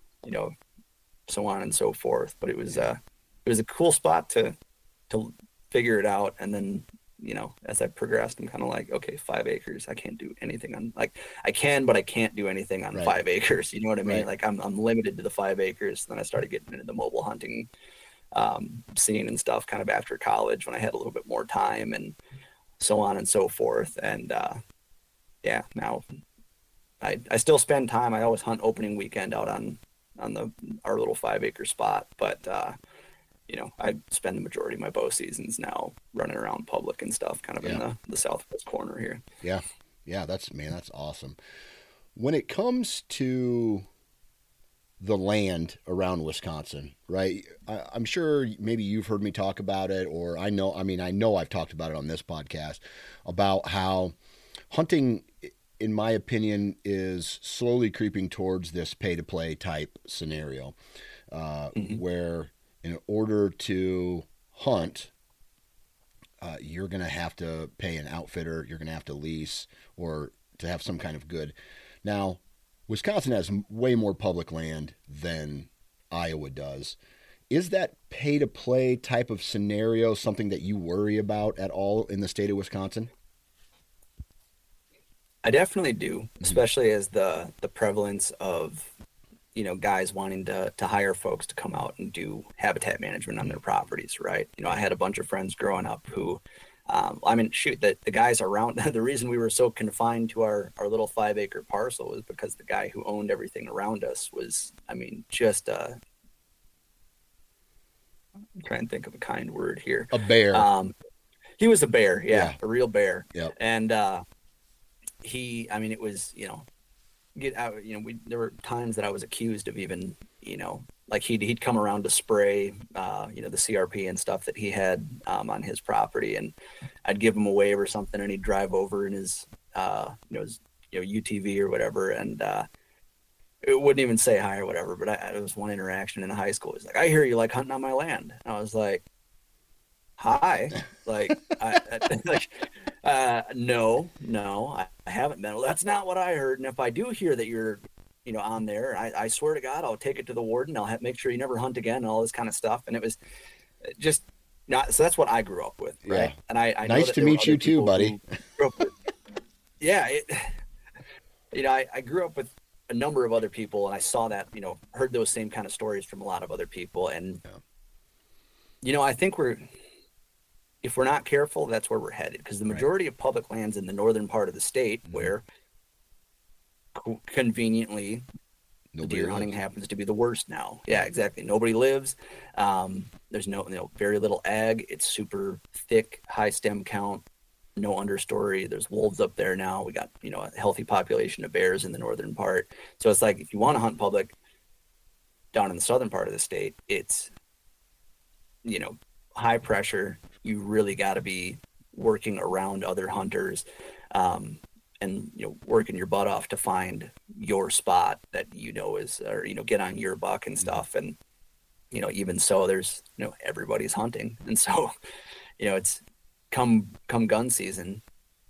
so on and so forth. But it was a cool spot to figure it out. And then, as I progressed, I'm kind of like, okay, 5 acres. I can't do anything on I can, but I can't do anything on 5 acres. You know what I mean? Right. I'm limited to the 5 acres. Then I started getting into the mobile hunting scene and stuff kind of after college when I had a little bit more time and so on and so forth. And now I still spend time. I always hunt opening weekend out on our little 5 acre spot, but I spend the majority of my bow seasons now running around public and stuff, kind of in the southwest corner here. Yeah, that's awesome. When it comes to the land around Wisconsin, right? I'm sure maybe you've heard me talk about it, or I know I've talked about it on this podcast about how hunting in my opinion, is slowly creeping towards this pay-to-play type scenario, where in order to hunt, you're going to have to pay an outfitter, you're going to have to lease, or to have some kind of good. Now, Wisconsin has way more public land than Iowa does. Is that pay-to-play type of scenario something that you worry about at all in the state of Wisconsin? I definitely do, especially as the prevalence of, guys wanting to hire folks to come out and do habitat management on their properties, right? I had a bunch of friends growing up who, the guys around, the reason we were so confined to our little 5-acre parcel was because the guy who owned everything around us was, just I'm trying to think of a kind word here. A bear. He was a bear, yeah. A real bear. Yep. And it was, get out, there were times that I was accused of even, like he'd come around to spray, the CRP and stuff that he had on his property, and I'd give him a wave or something, and he'd drive over in his, his UTV or whatever, and it wouldn't even say hi or whatever. But it was one interaction in high school. He's like, "I hear you like hunting on my land." And I was like, "Hi," like, no, I haven't been. Well, that's not what I heard. And if I do hear that you're, on there, I swear to God, I'll take it to the warden. I'll make sure you never hunt again and all this kind of stuff. And it was just not. So that's what I grew up with, right? Yeah. And I nice to meet you too, buddy. Yeah, I grew up with a number of other people, and I saw that, heard those same kind of stories from a lot of other people, and I think if we're not careful, that's where we're headed, because the majority of public lands in the northern part of the state, where conveniently the deer hunting happens to be the worst now. Yeah, exactly. Nobody lives. There's very little ag. It's super thick, high stem count, no understory. There's wolves up there now. We got, a healthy population of bears in the northern part. So it's like, if you want to hunt public down in the southern part of the state, it's, high pressure. You really got to be working around other hunters, and working your butt off to find your spot that is, or get on your buck and stuff. And even so, there's everybody's hunting, and so it's come gun season,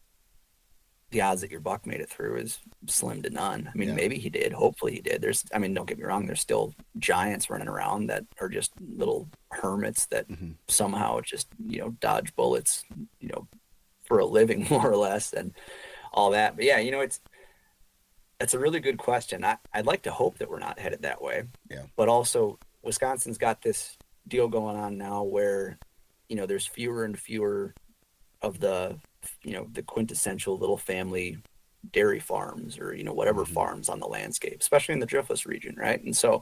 the odds that your buck made it through is slim to none. Maybe he did. Hopefully he did. Don't get me wrong, there's still giants running around that are just little hermits that somehow just, dodge bullets, for a living, more or less, and all that. But yeah, that's a really good question. I'd like to hope that we're not headed that way. Yeah. But also, Wisconsin's got this deal going on now where, there's fewer and fewer of the quintessential little family dairy farms, or whatever farms on the landscape, especially in the Driftless region, right? And so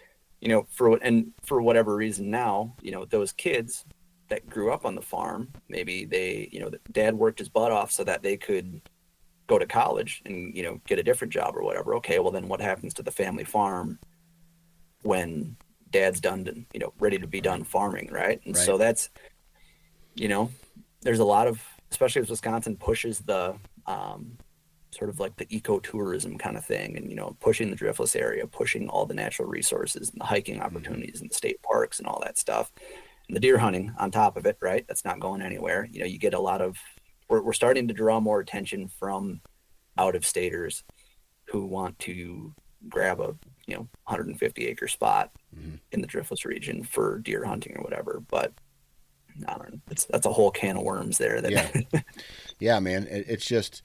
for whatever reason now, those kids that grew up on the farm, maybe they, dad worked his butt off so that they could go to college and get a different job or whatever. Okay, well then what happens to the family farm when dad's done, ready to be done farming, right? And so that's, there's a lot of, especially as Wisconsin pushes the sort of like the ecotourism kind of thing, and pushing the Driftless area, pushing all the natural resources and the hiking opportunities and the state parks and all that stuff, and the deer hunting on top of it, right? That's not going anywhere. You get a lot of, we're starting to draw more attention from out-of-staters who want to grab a 150 acre spot in the Driftless region for deer hunting or whatever. But I don't know, that's a whole can of worms there. Yeah, man. It's just,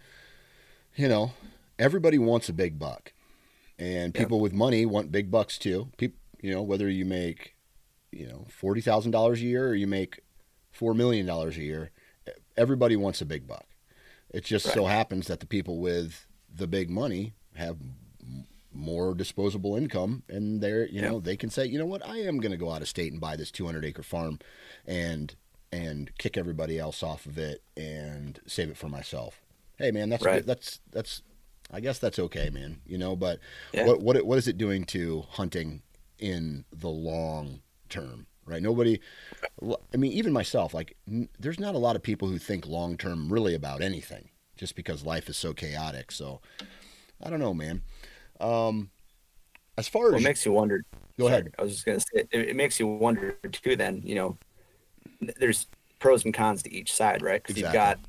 everybody wants a big buck, and people with money want big bucks too. People, whether you make, $40,000 a year or you make $4 million a year, everybody wants a big buck. It just so happens that the people with the big money have more disposable income, and they're, they can say, what, I am going to go out of state and buy this 200 acre farm and kick everybody else off of it and save it for myself. Hey man, that's good. That's I guess that's okay, man. But what is it doing to hunting in the long term, right? Nobody, even myself, like, there's not a lot of people who think long term really about anything. just because life is so chaotic. So I don't know, man. As far as it makes you wonder. Go ahead. I was just gonna say it makes you wonder too. Then there's pros and cons to each side, right? Because you've got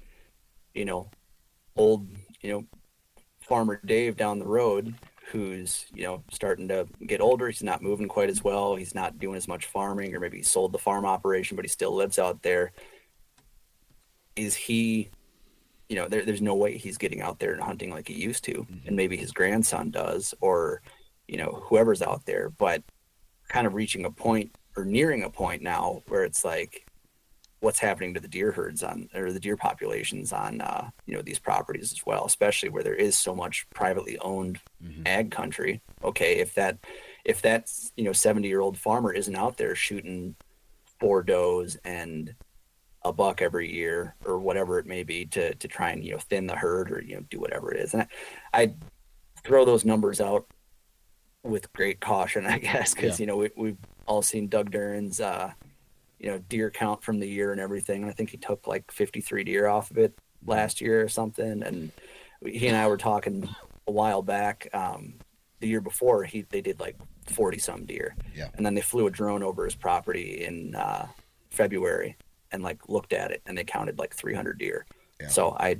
old Farmer Dave down the road who's starting to get older. He's not moving quite as well. He's not doing as much farming, or maybe he sold the farm operation, but he still lives out there. Is he? There's no way he's getting out there and hunting like he used to, and maybe his grandson does, or whoever's out there, but kind of reaching a point or nearing a point now where it's like, what's happening to the deer herds or the deer populations on these properties as well, especially where there is so much privately owned ag country. Okay, if that 70-year-old farmer isn't out there shooting 4 does and a buck every year or whatever it may be to try and thin the herd or do whatever it is, and I throw those numbers out with great caution, I guess, because we've all seen Doug Duran's deer count from the year and everything. And I think he took like 53 deer off of it last year or something. And he and I were talking a while back. The year before, they did like 40 some deer. Yeah. And then they flew a drone over his property in February and like looked at it, and they counted like 300 deer. Yeah. So I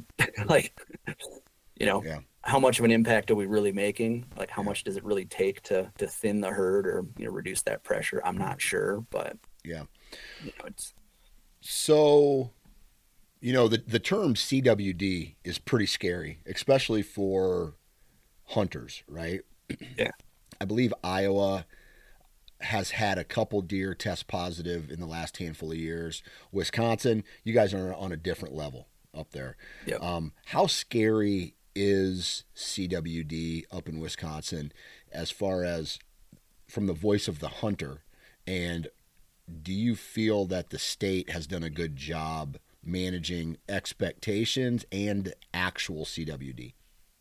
how much of an impact are we really making? Like, how much does it really take to thin the herd or reduce that pressure? I'm not sure, but it's so. The term CWD is pretty scary, especially for hunters, right? Yeah. I believe Iowa has had a couple deer test positive in the last handful of years. Wisconsin, you guys are on a different level up there. Yep. How scary is CWD up in Wisconsin as far as from the voice of the hunter? And do you feel that the state has done a good job managing expectations and actual CWD?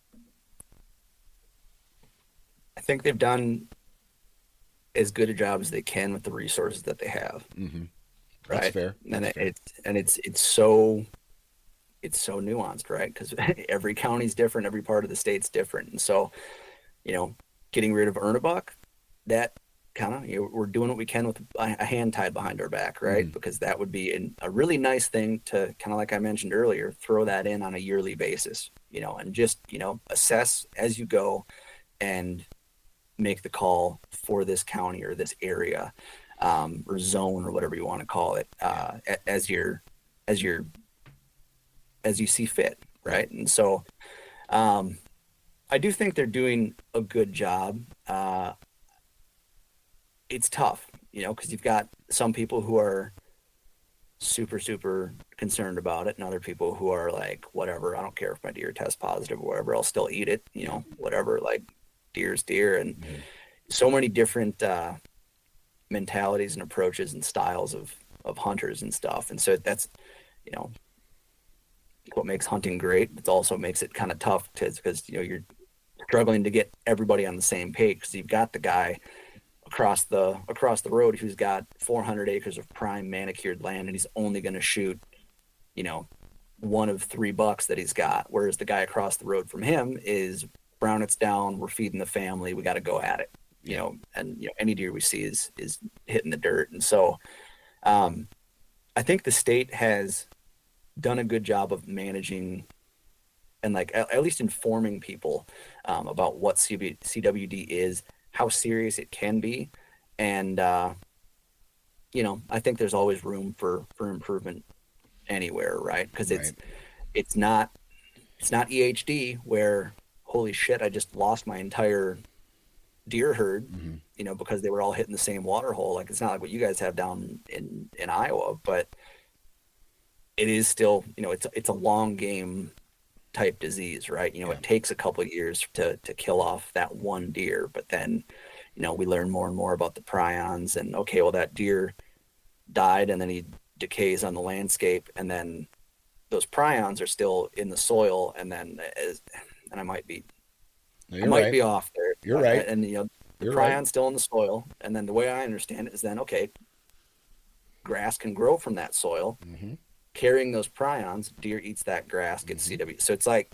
I think they've done as good a job as they can with the resources that they have. Mm-hmm. Right. That's fair. It's so nuanced, right? Because every county's different, every part of the state's different, and so getting rid of Ernebuck, that kind of we're doing what we can with a hand tied behind our back, right? Mm-hmm. Because that would be a really nice thing to kind of, like I mentioned earlier, throw that in on a yearly basis, and just assess as you go and make the call for this county or this area or zone or whatever you want to call it as you see fit, right? And so I do think they're doing a good job. It's tough, because you've got some people who are super, super concerned about it, and other people who are like, whatever, I don't care if my deer test positive or whatever, I'll still eat it, whatever, like deer's deer. And so many different mentalities and approaches and styles of hunters and stuff. And so that's, what makes hunting great. It also makes it kind of tough because, you're struggling to get everybody on the same page, because you've got the guy across the road who's got 400 acres of prime manicured land, and he's only going to shoot, one of 3 bucks that he's got. Whereas the guy across the road from him is brown, it's down, we're feeding the family, we got to go at it, and any deer we see is hitting the dirt. And so I think the state has done a good job of managing and like at least informing people about what CWD is, how serious it can be. And, I think there's always room for improvement anywhere, right? Because it's not EHD where, holy shit, I just lost my entire deer herd, because they were all hitting the same water hole. Like, it's not like what you guys have down in Iowa, but it is still, it's a long game type disease, right? It takes a couple of years to kill off that one deer, but then, we learn more and more about the prions, and okay, well, that deer died and then he decays on the landscape, and then those prions are still in the soil, and then I might be be off there. You're right. And the prion's still in the soil, and then the way I understand it is then, okay, grass can grow from that soil, carrying those prions, deer eats that grass, gets CW. So it's like,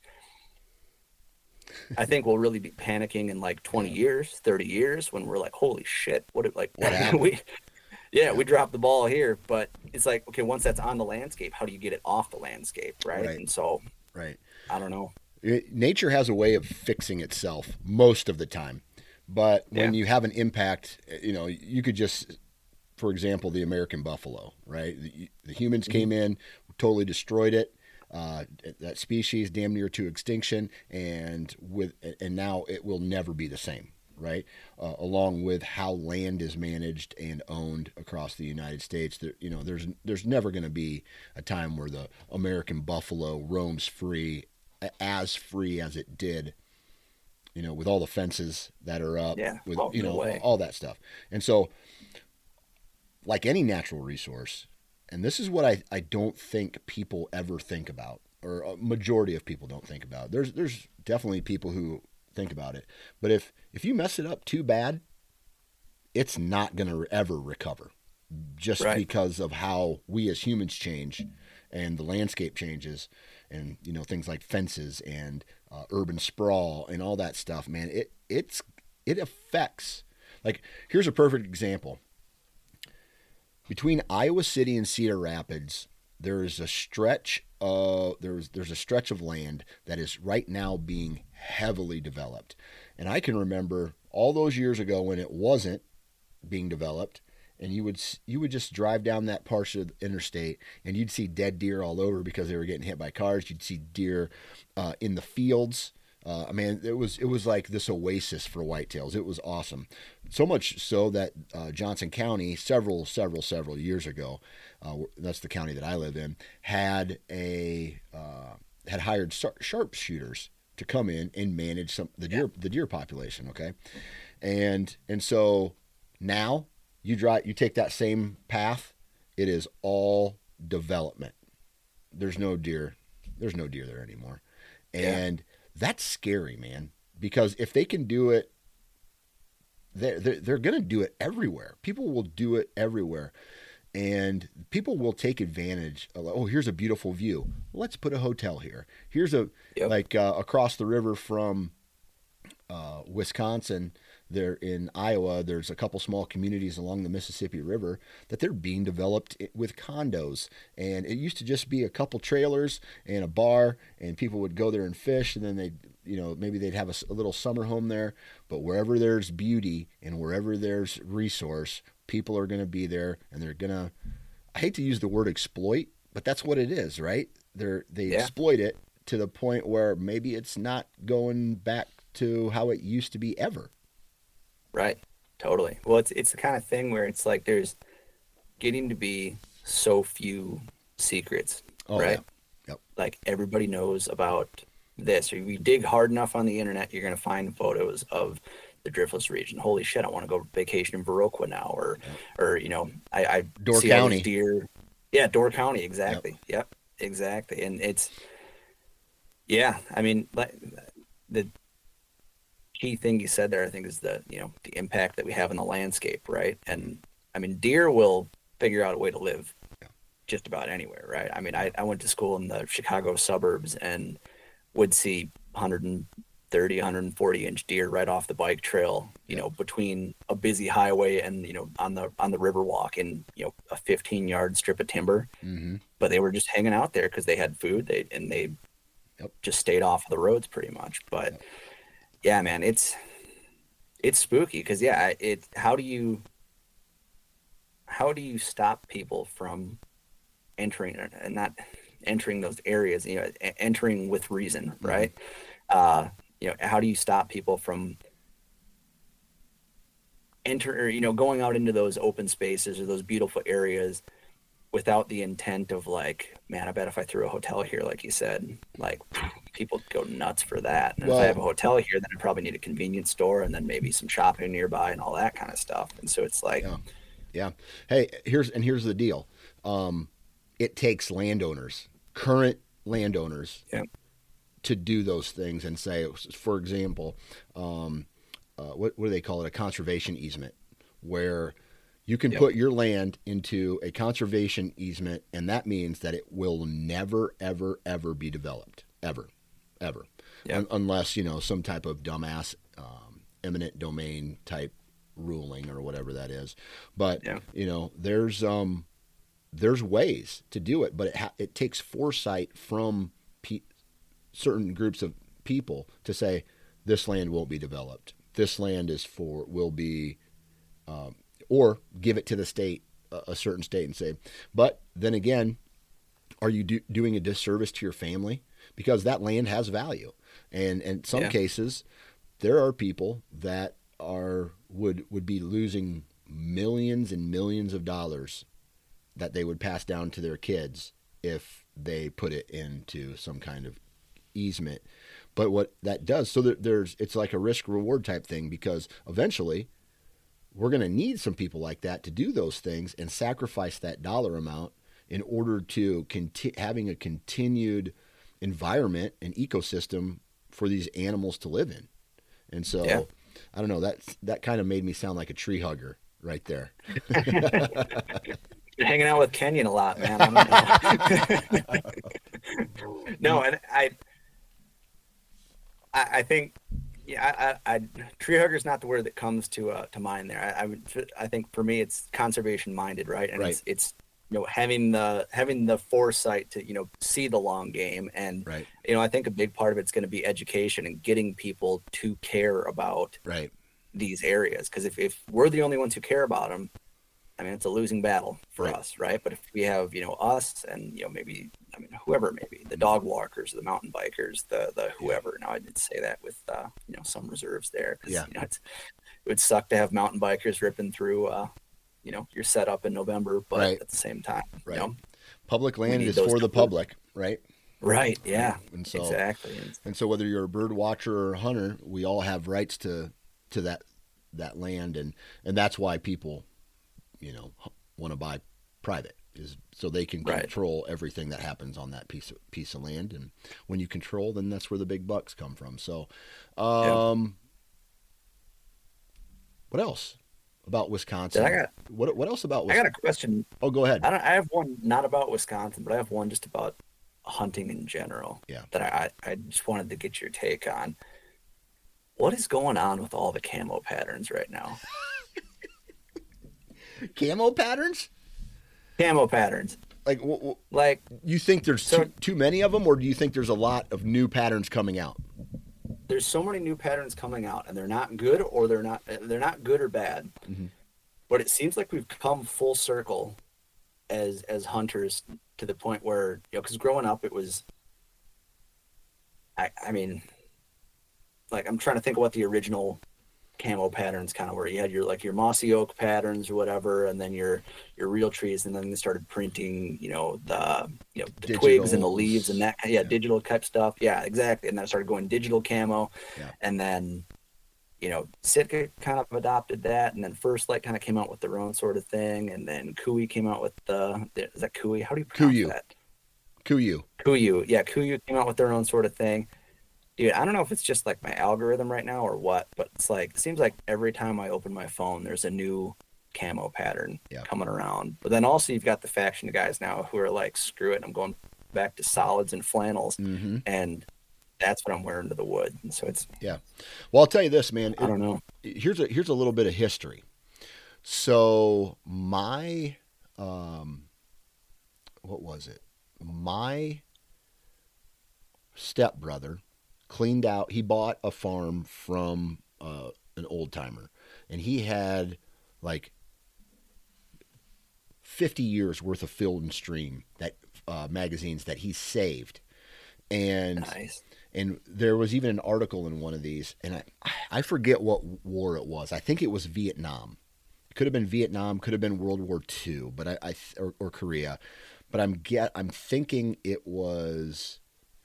I think we'll really be panicking in like 20 years, 30 years when we're like, holy shit, what happened? we dropped the ball here. But it's like, okay, once that's on the landscape, how do you get it off the landscape, right? And so, I don't know. Nature has a way of fixing itself most of the time. But when you have an impact, you could just, for example, the American buffalo, right? The humans came in, totally destroyed it. That species damn near to extinction, and now it will never be the same, right? Along with how land is managed and owned across the United States, there's never going to be a time where the American buffalo roams free as it did, with all the fences that are up, with all that stuff. And so, like any natural resource, and this is what I don't think people ever think about, or a majority of people don't think about. There's definitely people who think about it, but if you mess it up too bad, it's not going to ever recover, just because of how we as humans change, and the landscape changes, and things like fences and urban sprawl and all that stuff. Man, it affects. Like, here's a perfect example. Between Iowa City and Cedar Rapids, there's a stretch of land that is right now being heavily developed. And I can remember all those years ago when it wasn't being developed, and you would just drive down that part of the interstate, and you'd see dead deer all over because they were getting hit by cars. You'd see deer in the fields. It was like this oasis for whitetails. It was awesome. So much so that Johnson County, several years ago, that's the county that I live in, had hired sharpshooters to come in and manage the deer population. Okay, and so now you take that same path, it is all development. There's no deer there anymore, and that's scary, man, because if they can do it, they're going to do it everywhere. People will do it everywhere, and people will take advantage of, oh, here's a beautiful view. Let's put a hotel here. Here's across the river from Wisconsin, there in Iowa, there's a couple small communities along the Mississippi River that they're being developed with condos. And it used to just be a couple trailers and a bar, and people would go there and fish, and then maybe they'd have a little summer home there. But wherever there's beauty and wherever there's resource, people are going to be there, and they're going to, I hate to use the word exploit, but that's what it is, right? They exploit it to the point where maybe it's not going back to how it used to be ever. Right. Totally. Well, it's the kind of thing where it's like there's getting to be so few secrets, right? Yeah. Yep. Like, everybody knows about this. Or you dig hard enough on the internet, you're going to find photos of the Driftless region. Holy shit, I want to go vacation in Viroqua now, or I Door see County. all these deer. Yeah, Door County, exactly. Yep, exactly. And it's, I mean, the key thing you said there, I think, is the impact that we have in the landscape, right? And I mean, deer will figure out a way to live just about anywhere, right? I mean, I went to school in the Chicago suburbs and would see 130, 140 inch deer right off the bike trail, between a busy highway and, on the river walk in, a 15-yard strip of timber. Mm-hmm. But they were just hanging out there because they had food. They just stayed off of the roads pretty much. But yeah, man, it's spooky because how do you stop people from entering and not entering those areas, entering with reason, right? How do you stop people from going out into those open spaces or those beautiful areas without the intent of like, man, I bet if I threw a hotel here, like you said, like people go nuts for that. And if I have a hotel here, then I probably need a convenience store and then maybe some shopping nearby and all that kind of stuff. And so it's like, yeah. Hey, here's the deal. It takes current landowners, to do those things and say, for example, what do they call it? A conservation easement, where You can put your land into a conservation easement, and that means that it will never, ever, ever be developed. Ever. Unless, some type of dumbass eminent domain type ruling or whatever that is. But, there's ways to do it, but it takes foresight from certain groups of people to say, this land won't be developed. This land will be... or give it to the state, a certain state, and say, but then again, are you doing a disservice to your family? Because that land has value. And in some cases, there are people that would be losing millions and millions of dollars that they would pass down to their kids if they put it into some kind of easement. But what that does, so it's like a risk reward type thing, because eventually we're going to need some people like that to do those things and sacrifice that dollar amount in order to having a continued environment and ecosystem for these animals to live in. And so, I don't know, that kind of made me sound like a tree hugger right there. You're hanging out with Kenyon a lot, man. I don't know. No, and I think, tree hugger is not the word that comes to mind there. I think for me it's conservation minded, right? And it's having the foresight to see the long game, and I think a big part of it's going to be education and getting people to care about these areas, because if we're the only ones who care about them, I mean, it's a losing battle for us, right? But if we have, us and, maybe, whoever it may be, the dog walkers, the mountain bikers, the whoever. Now, I did say that with, some reserves there. It would suck to have mountain bikers ripping through, your setup in November, but at the same time, public land is for the public, right? Right. Yeah. And so, exactly. And so whether you're a bird watcher or a hunter, we all have rights to that land. And that's why people, want to buy private, is so they can control everything that happens on that piece of land. And when you control, then that's where the big bucks come from. So, what else about Wisconsin? What else about Wisconsin? I got a question. Oh, go ahead. I have one not about Wisconsin, but I have one just about hunting in general. Yeah. That I just wanted to get your take on. What is going on with all the camo patterns right now? Camo patterns? Camo patterns. Like you think there's too many of them, or do you think there's a lot of new patterns coming out? There's so many new patterns coming out, and they're not good, or they're not good or bad. Mm-hmm. But it seems like we've come full circle as hunters to the point where, because growing up it was, I mean, like, I'm trying to think of what the original camo patterns kind of were. You had your mossy oak patterns or whatever, and then your real trees, and then they started printing, the twigs and the leaves and that, digital type stuff. Yeah, exactly. And then I started going digital camo, and then Sitka kind of adopted that, and then First Light kind of came out with their own sort of thing, and then Kuiu came out with is that Kuiu? How do you pronounce that? Kuiu. Yeah, Kuiu came out with their own sort of thing. Dude, I don't know if it's just like my algorithm right now or what, but it seems like every time I open my phone, there's a new camo pattern coming around. But then also you've got the faction of guys now who are like, screw it, I'm going back to solids and flannels, and that's what I'm wearing to the wood. And so it's Well, I'll tell you this, man. I don't know. Here's a little bit of history. So my what was it? My stepbrother cleaned out. He bought a farm from an old timer, and he had like 50 years worth of Field and Stream magazines that he saved. And nice. And there was even an article in one of these, and I forget what war it was. I think it was Vietnam. It could have been Vietnam, could have been World War II, but or Korea. But I'm thinking it was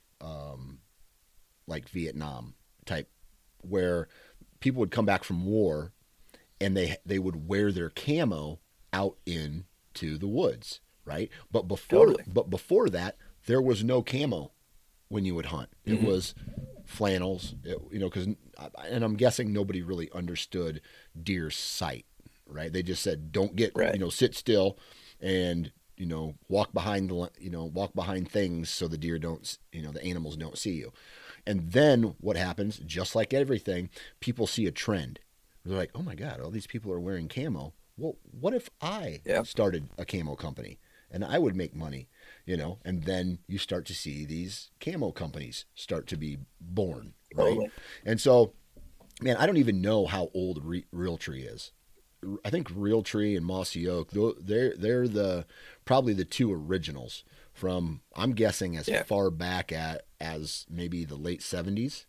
like Vietnam type, where people would come back from war and they would wear their camo out into the woods, right? But before that, there was no camo when you would hunt. It was flannels, because, and I'm guessing nobody really understood deer's sight, right? They just said, don't get, right. Sit still and, walk behind walk behind things so the deer don't, the animals don't see you. And then what happens, just like everything, people see a trend. They're like, oh my God, all these people are wearing camo. Well, what if I started a camo company and I would make money, and then you start to see these camo companies start to be born, right? Totally. And so, man, I don't even know how old Realtree is. I think Realtree and Mossy Oak, they're probably the two originals from, I'm guessing, as far back as maybe the late 70s.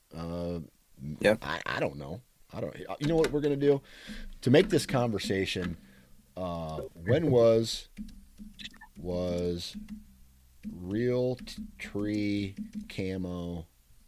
I don't know. You know what we're going to do? To make this conversation, when was Realtree camo?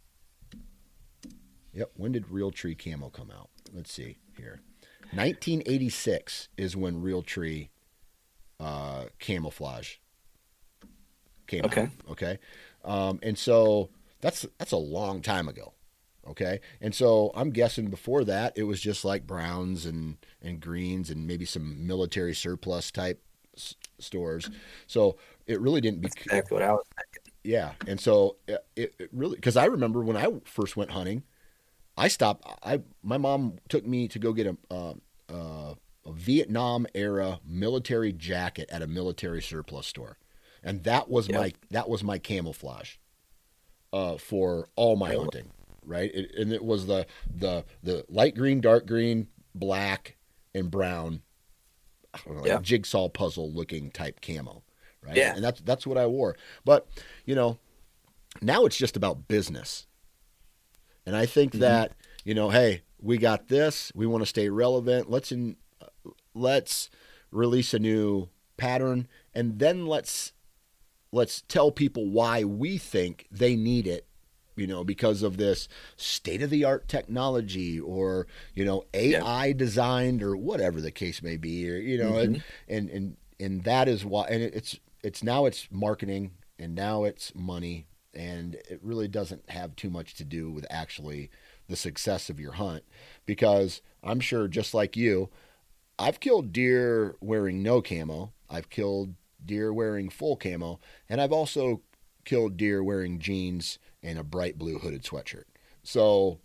Yep, when did Realtree camo come out? Let's see here. 1986 is when Realtree camouflage came out. Okay. And so that's a long time ago. Okay. And so I'm guessing before that, it was just like browns and greens and maybe some military surplus type stores. So it really didn't be. That's exactly what I was thinking. Yeah. And so it really, because I remember when I first went hunting, my mom took me to go get a Vietnam era military jacket at a military surplus store. And that was my camouflage for all my hunting. Right, and it was the light green, dark green, black, and brown, I don't know, like jigsaw puzzle looking type camo, right? Yeah, and that's what I wore. But now it's just about business, and I think that hey, we got this. We want to stay relevant. Let's release a new pattern, and then let's tell people why we think they need it. Because of this state-of-the-art technology or, AI designed or whatever the case may be, or, and that is why, and it's now it's marketing and now it's money, and it really doesn't have too much to do with actually the success of your hunt, because I'm sure just like you, I've killed deer wearing no camo. I've killed deer wearing full camo, and I've also killed deer wearing jeans and a bright blue hooded sweatshirt. So,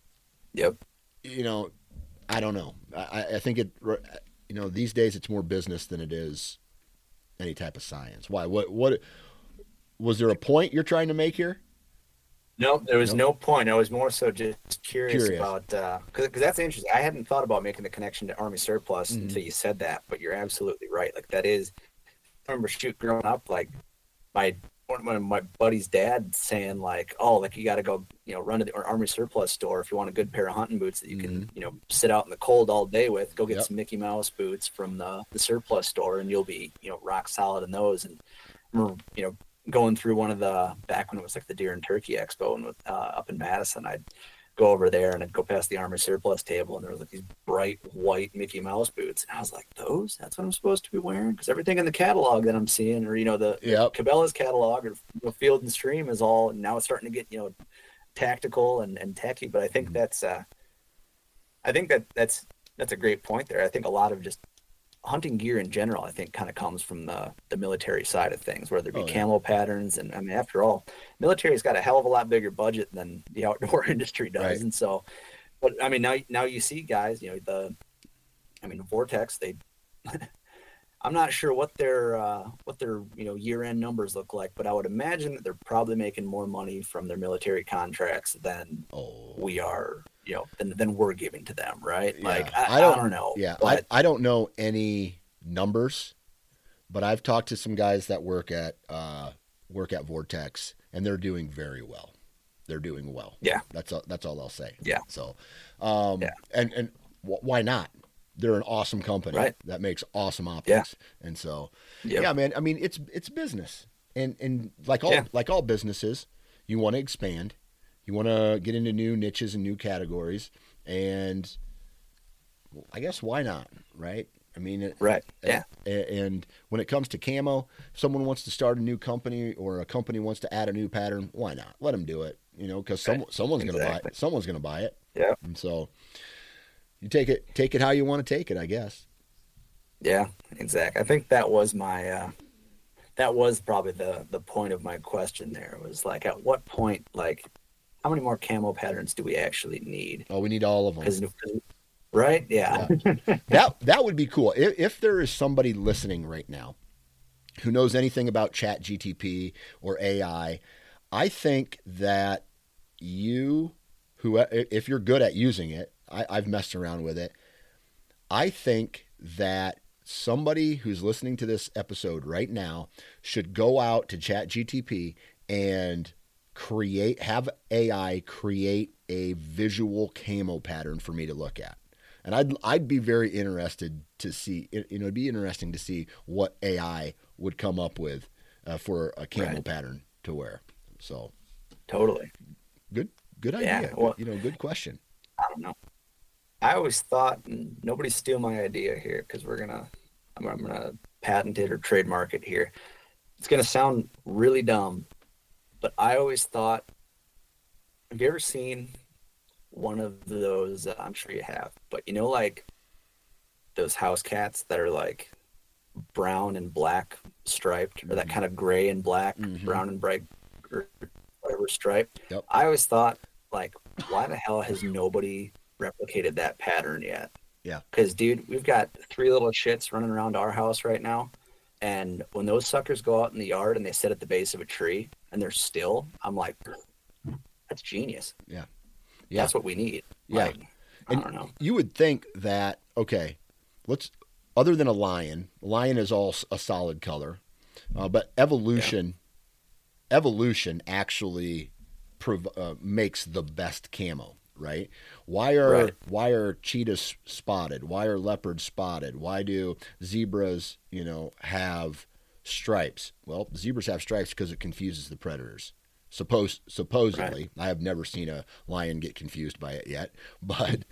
I don't know. I think these days it's more business than it is any type of science. Why? What was there a point you're trying to make here? No, there was no point. I was more so just curious. About, because that's interesting. I hadn't thought about making the connection to Army surplus until you said that, but you're absolutely right. Like that is, I remember growing up, like one of my buddy's dad saying like, oh, like you got to go, run to the Army surplus store if you want a good pair of hunting boots that you can, sit out in the cold all day with. Go get some Mickey Mouse boots from the surplus store, and you'll be, rock solid in those. And I remember, going through one of the, back when it was like the Deer and Turkey Expo and up in Madison, I'd go over there and I'd go past the Army surplus table, and there was like these bright white Mickey Mouse boots, and I was like, that's what I'm supposed to be wearing? Because everything in the catalog that I'm seeing, or the Cabela's catalog or Field and Stream is all, now it's starting to get tactical and techy. But I think that's a great point there. I think a lot of just hunting gear in general, I think, kind of comes from the military side of things, whether it be camo patterns. And I mean, after all, military's got a hell of a lot bigger budget than the outdoor industry does. Right. And so, but I mean, now you see guys, Vortex, I'm not sure what their year-end numbers look like, but I would imagine that they're probably making more money from their military contracts than we are, than we're giving to them, right? Yeah. Like I don't know. Yeah, but I don't know any numbers, but I've talked to some guys that work at Vortex, and they're doing very well. They're doing well. Yeah, that's all I'll say. Yeah. So, and why not? They're an awesome company that makes awesome optics. Yeah. And so, yeah, man, I mean, it's business. And like all businesses, you want to expand. You want to get into new niches and new categories. And I guess why not, right? I mean, And when it comes to camo, if someone wants to start a new company or a company wants to add a new pattern, why not? Let them do it, because someone's going to buy it. Someone's going to buy it. Yeah. And so, You take it how you want to take it, I guess. Yeah, exactly. I think that was my that was probably the point of my question there, was like, at what point, like, how many more camo patterns do we actually need? Oh, we need all of them. Right? Yeah. That would be cool. If there is somebody listening right now who knows anything about ChatGTP or AI, I think that if you're good at using it, I've messed around with it. I think that somebody who's listening to this episode right now should go out to ChatGTP and have AI create a visual camo pattern for me to look at. And I'd be very interested to see, it'd be interesting to see what AI would come up with for a camo pattern to wear. So totally. Good idea. Yeah, well, good question. I don't know. I always thought, and nobody steal my idea here, because I'm gonna patent it or trademark it here. It's gonna sound really dumb, but I always thought, have you ever seen one of those? I'm sure you have, but like those house cats that are like brown and black striped, or that kind of gray and black, brown and bright, or whatever stripe. Yep. I always thought, like, why the hell has nobody replicated that pattern yet? Yeah. Because, dude, we've got 3 little shits running around our house right now, and when those suckers go out in the yard and they sit at the base of a tree and they're still, I'm like, that's genius. Yeah. That's what we need. Yeah. Like, I don't know. You would think that, okay, other than a lion is all a solid color, but evolution actually makes the best camo, right? Why are cheetahs spotted? Why are leopards spotted? Why do zebras, have stripes? Well, zebras have stripes because it confuses the predators. Supposedly, I have never seen a lion get confused by it yet, but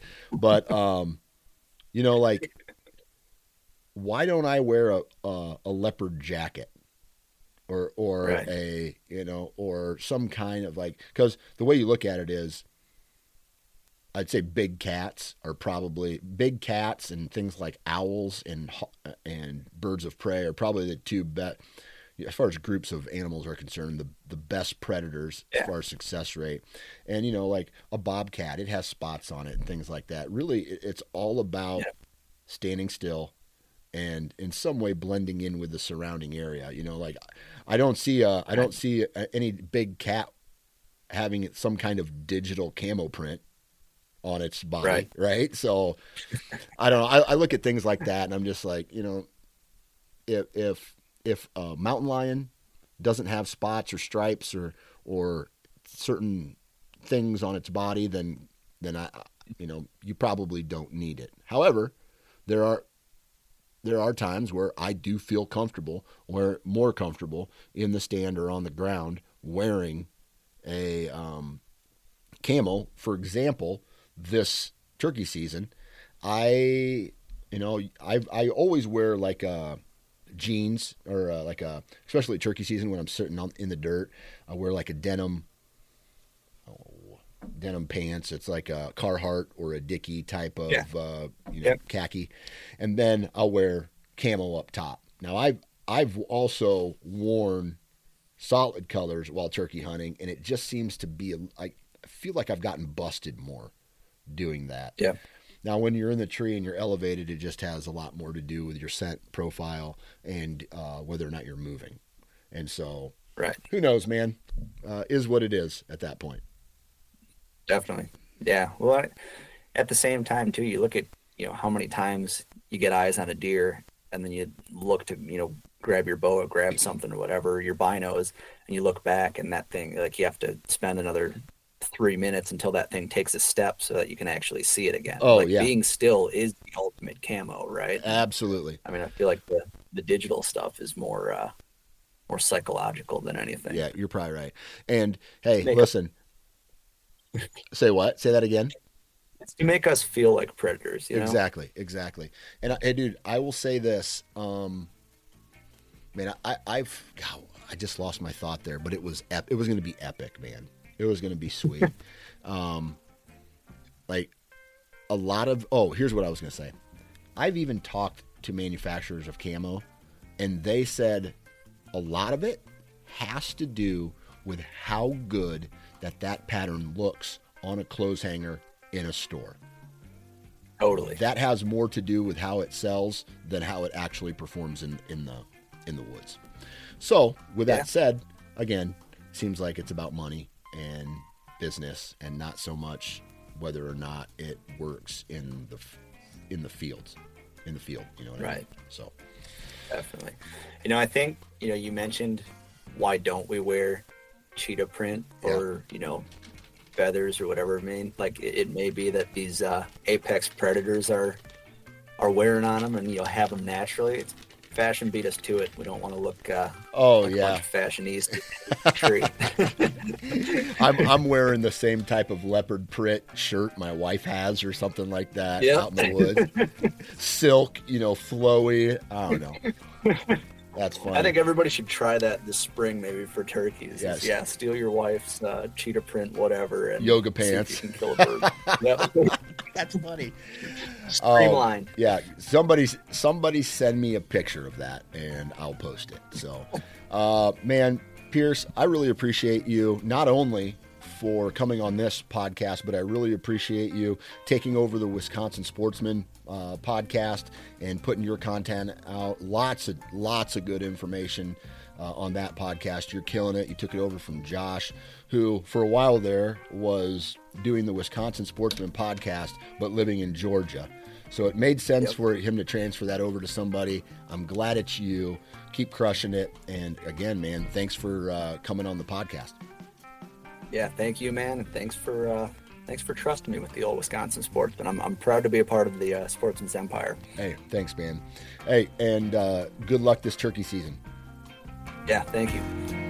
like, why don't I wear a leopard jacket or a or some kind of, like, because the way you look at it is, I'd say big cats and things like owls and birds of prey are probably the two best, as far as groups of animals are concerned, the best predators as far as success rate. And like a bobcat, it has spots on it and things like that. Really, it's all about standing still and in some way blending in with the surrounding area. Like, I don't see any big cat having some kind of digital camo print on its body, right? So I don't know. I look at things like that and I'm just like, if a mountain lion doesn't have spots or stripes or certain things on its body, then I, you probably don't need it. However, there are times where I do feel comfortable, or more comfortable, in the stand or on the ground wearing a camo. For example, this turkey season, I always wear like a jeans, or especially turkey season when I'm sitting in the dirt, I wear like a denim pants. It's like a Carhartt or a Dickie type of khaki, and then I'll wear camo up top. Now I've also worn solid colors while turkey hunting, and it just seems to be I feel like I've gotten busted more doing that. Yeah. Now, when you're in the tree and you're elevated, it just has a lot more to do with your scent profile and whether or not you're moving. And so, who knows, man? Is what it is at that point. Definitely. Yeah. Well, at the same time, too, you look at, how many times you get eyes on a deer, and then you look to, grab your bow or grab something or whatever, your binos, and you look back, and that thing, like, you have to spend another 3 minutes until that thing takes a step so that you can actually see it again. Oh, like, being still is the ultimate camo, right? Absolutely. I mean, I feel like the digital stuff is more psychological than anything. Yeah, you're probably right. And hey, listen. Say what? Say that again. It's to make us feel like predators, Exactly. And hey, dude, I will say this. Man, I just lost my thought there, but it was going to be epic, man. It was going to be sweet. Like, a lot of, here's what I was going to say. I've even talked to manufacturers of camo, and they said a lot of it has to do with how good that pattern looks on a clothes hanger in a store. Totally. That has more to do with how it sells than how it actually performs in the woods. So with that said, again, seems like it's about money and business and not so much whether or not it works in the field, you know what I mean? So definitely. I think, you mentioned why don't we wear cheetah print or, feathers or whatever it means. Like it may be that these apex predators are wearing on them and have them naturally. Fashion beat us to it. We don't want to look like a bunch of fashionista tree. I'm wearing the same type of leopard print shirt my wife has or something like that out in the woods. Silk, flowy. I don't know. That's funny. I think everybody should try that this spring, maybe for turkeys. Yes. Yeah, steal your wife's cheetah print, whatever, and yoga pants. See if you can kill a bird. Yep. That's funny. Streamlined. Yeah, somebody send me a picture of that, and I'll post it. So, man, Pierce, I really appreciate you not only for coming on this podcast, but I really appreciate you taking over the Wisconsin Sportsman podcast and putting your content out. Lots of good information on that podcast. You're killing it. You took it over from Josh, who for a while there was doing the Wisconsin Sportsman podcast, but living in Georgia. So it made sense for him to transfer that over to somebody. I'm glad it's you. Keep crushing it. And again, man, thanks for coming on the podcast. Yeah, thank you, man. And thanks for trusting me with the old Wisconsin Sportsman. I'm proud to be a part of the Sportsman's Empire. Hey, thanks, man. Hey, and good luck this turkey season. Yeah, thank you.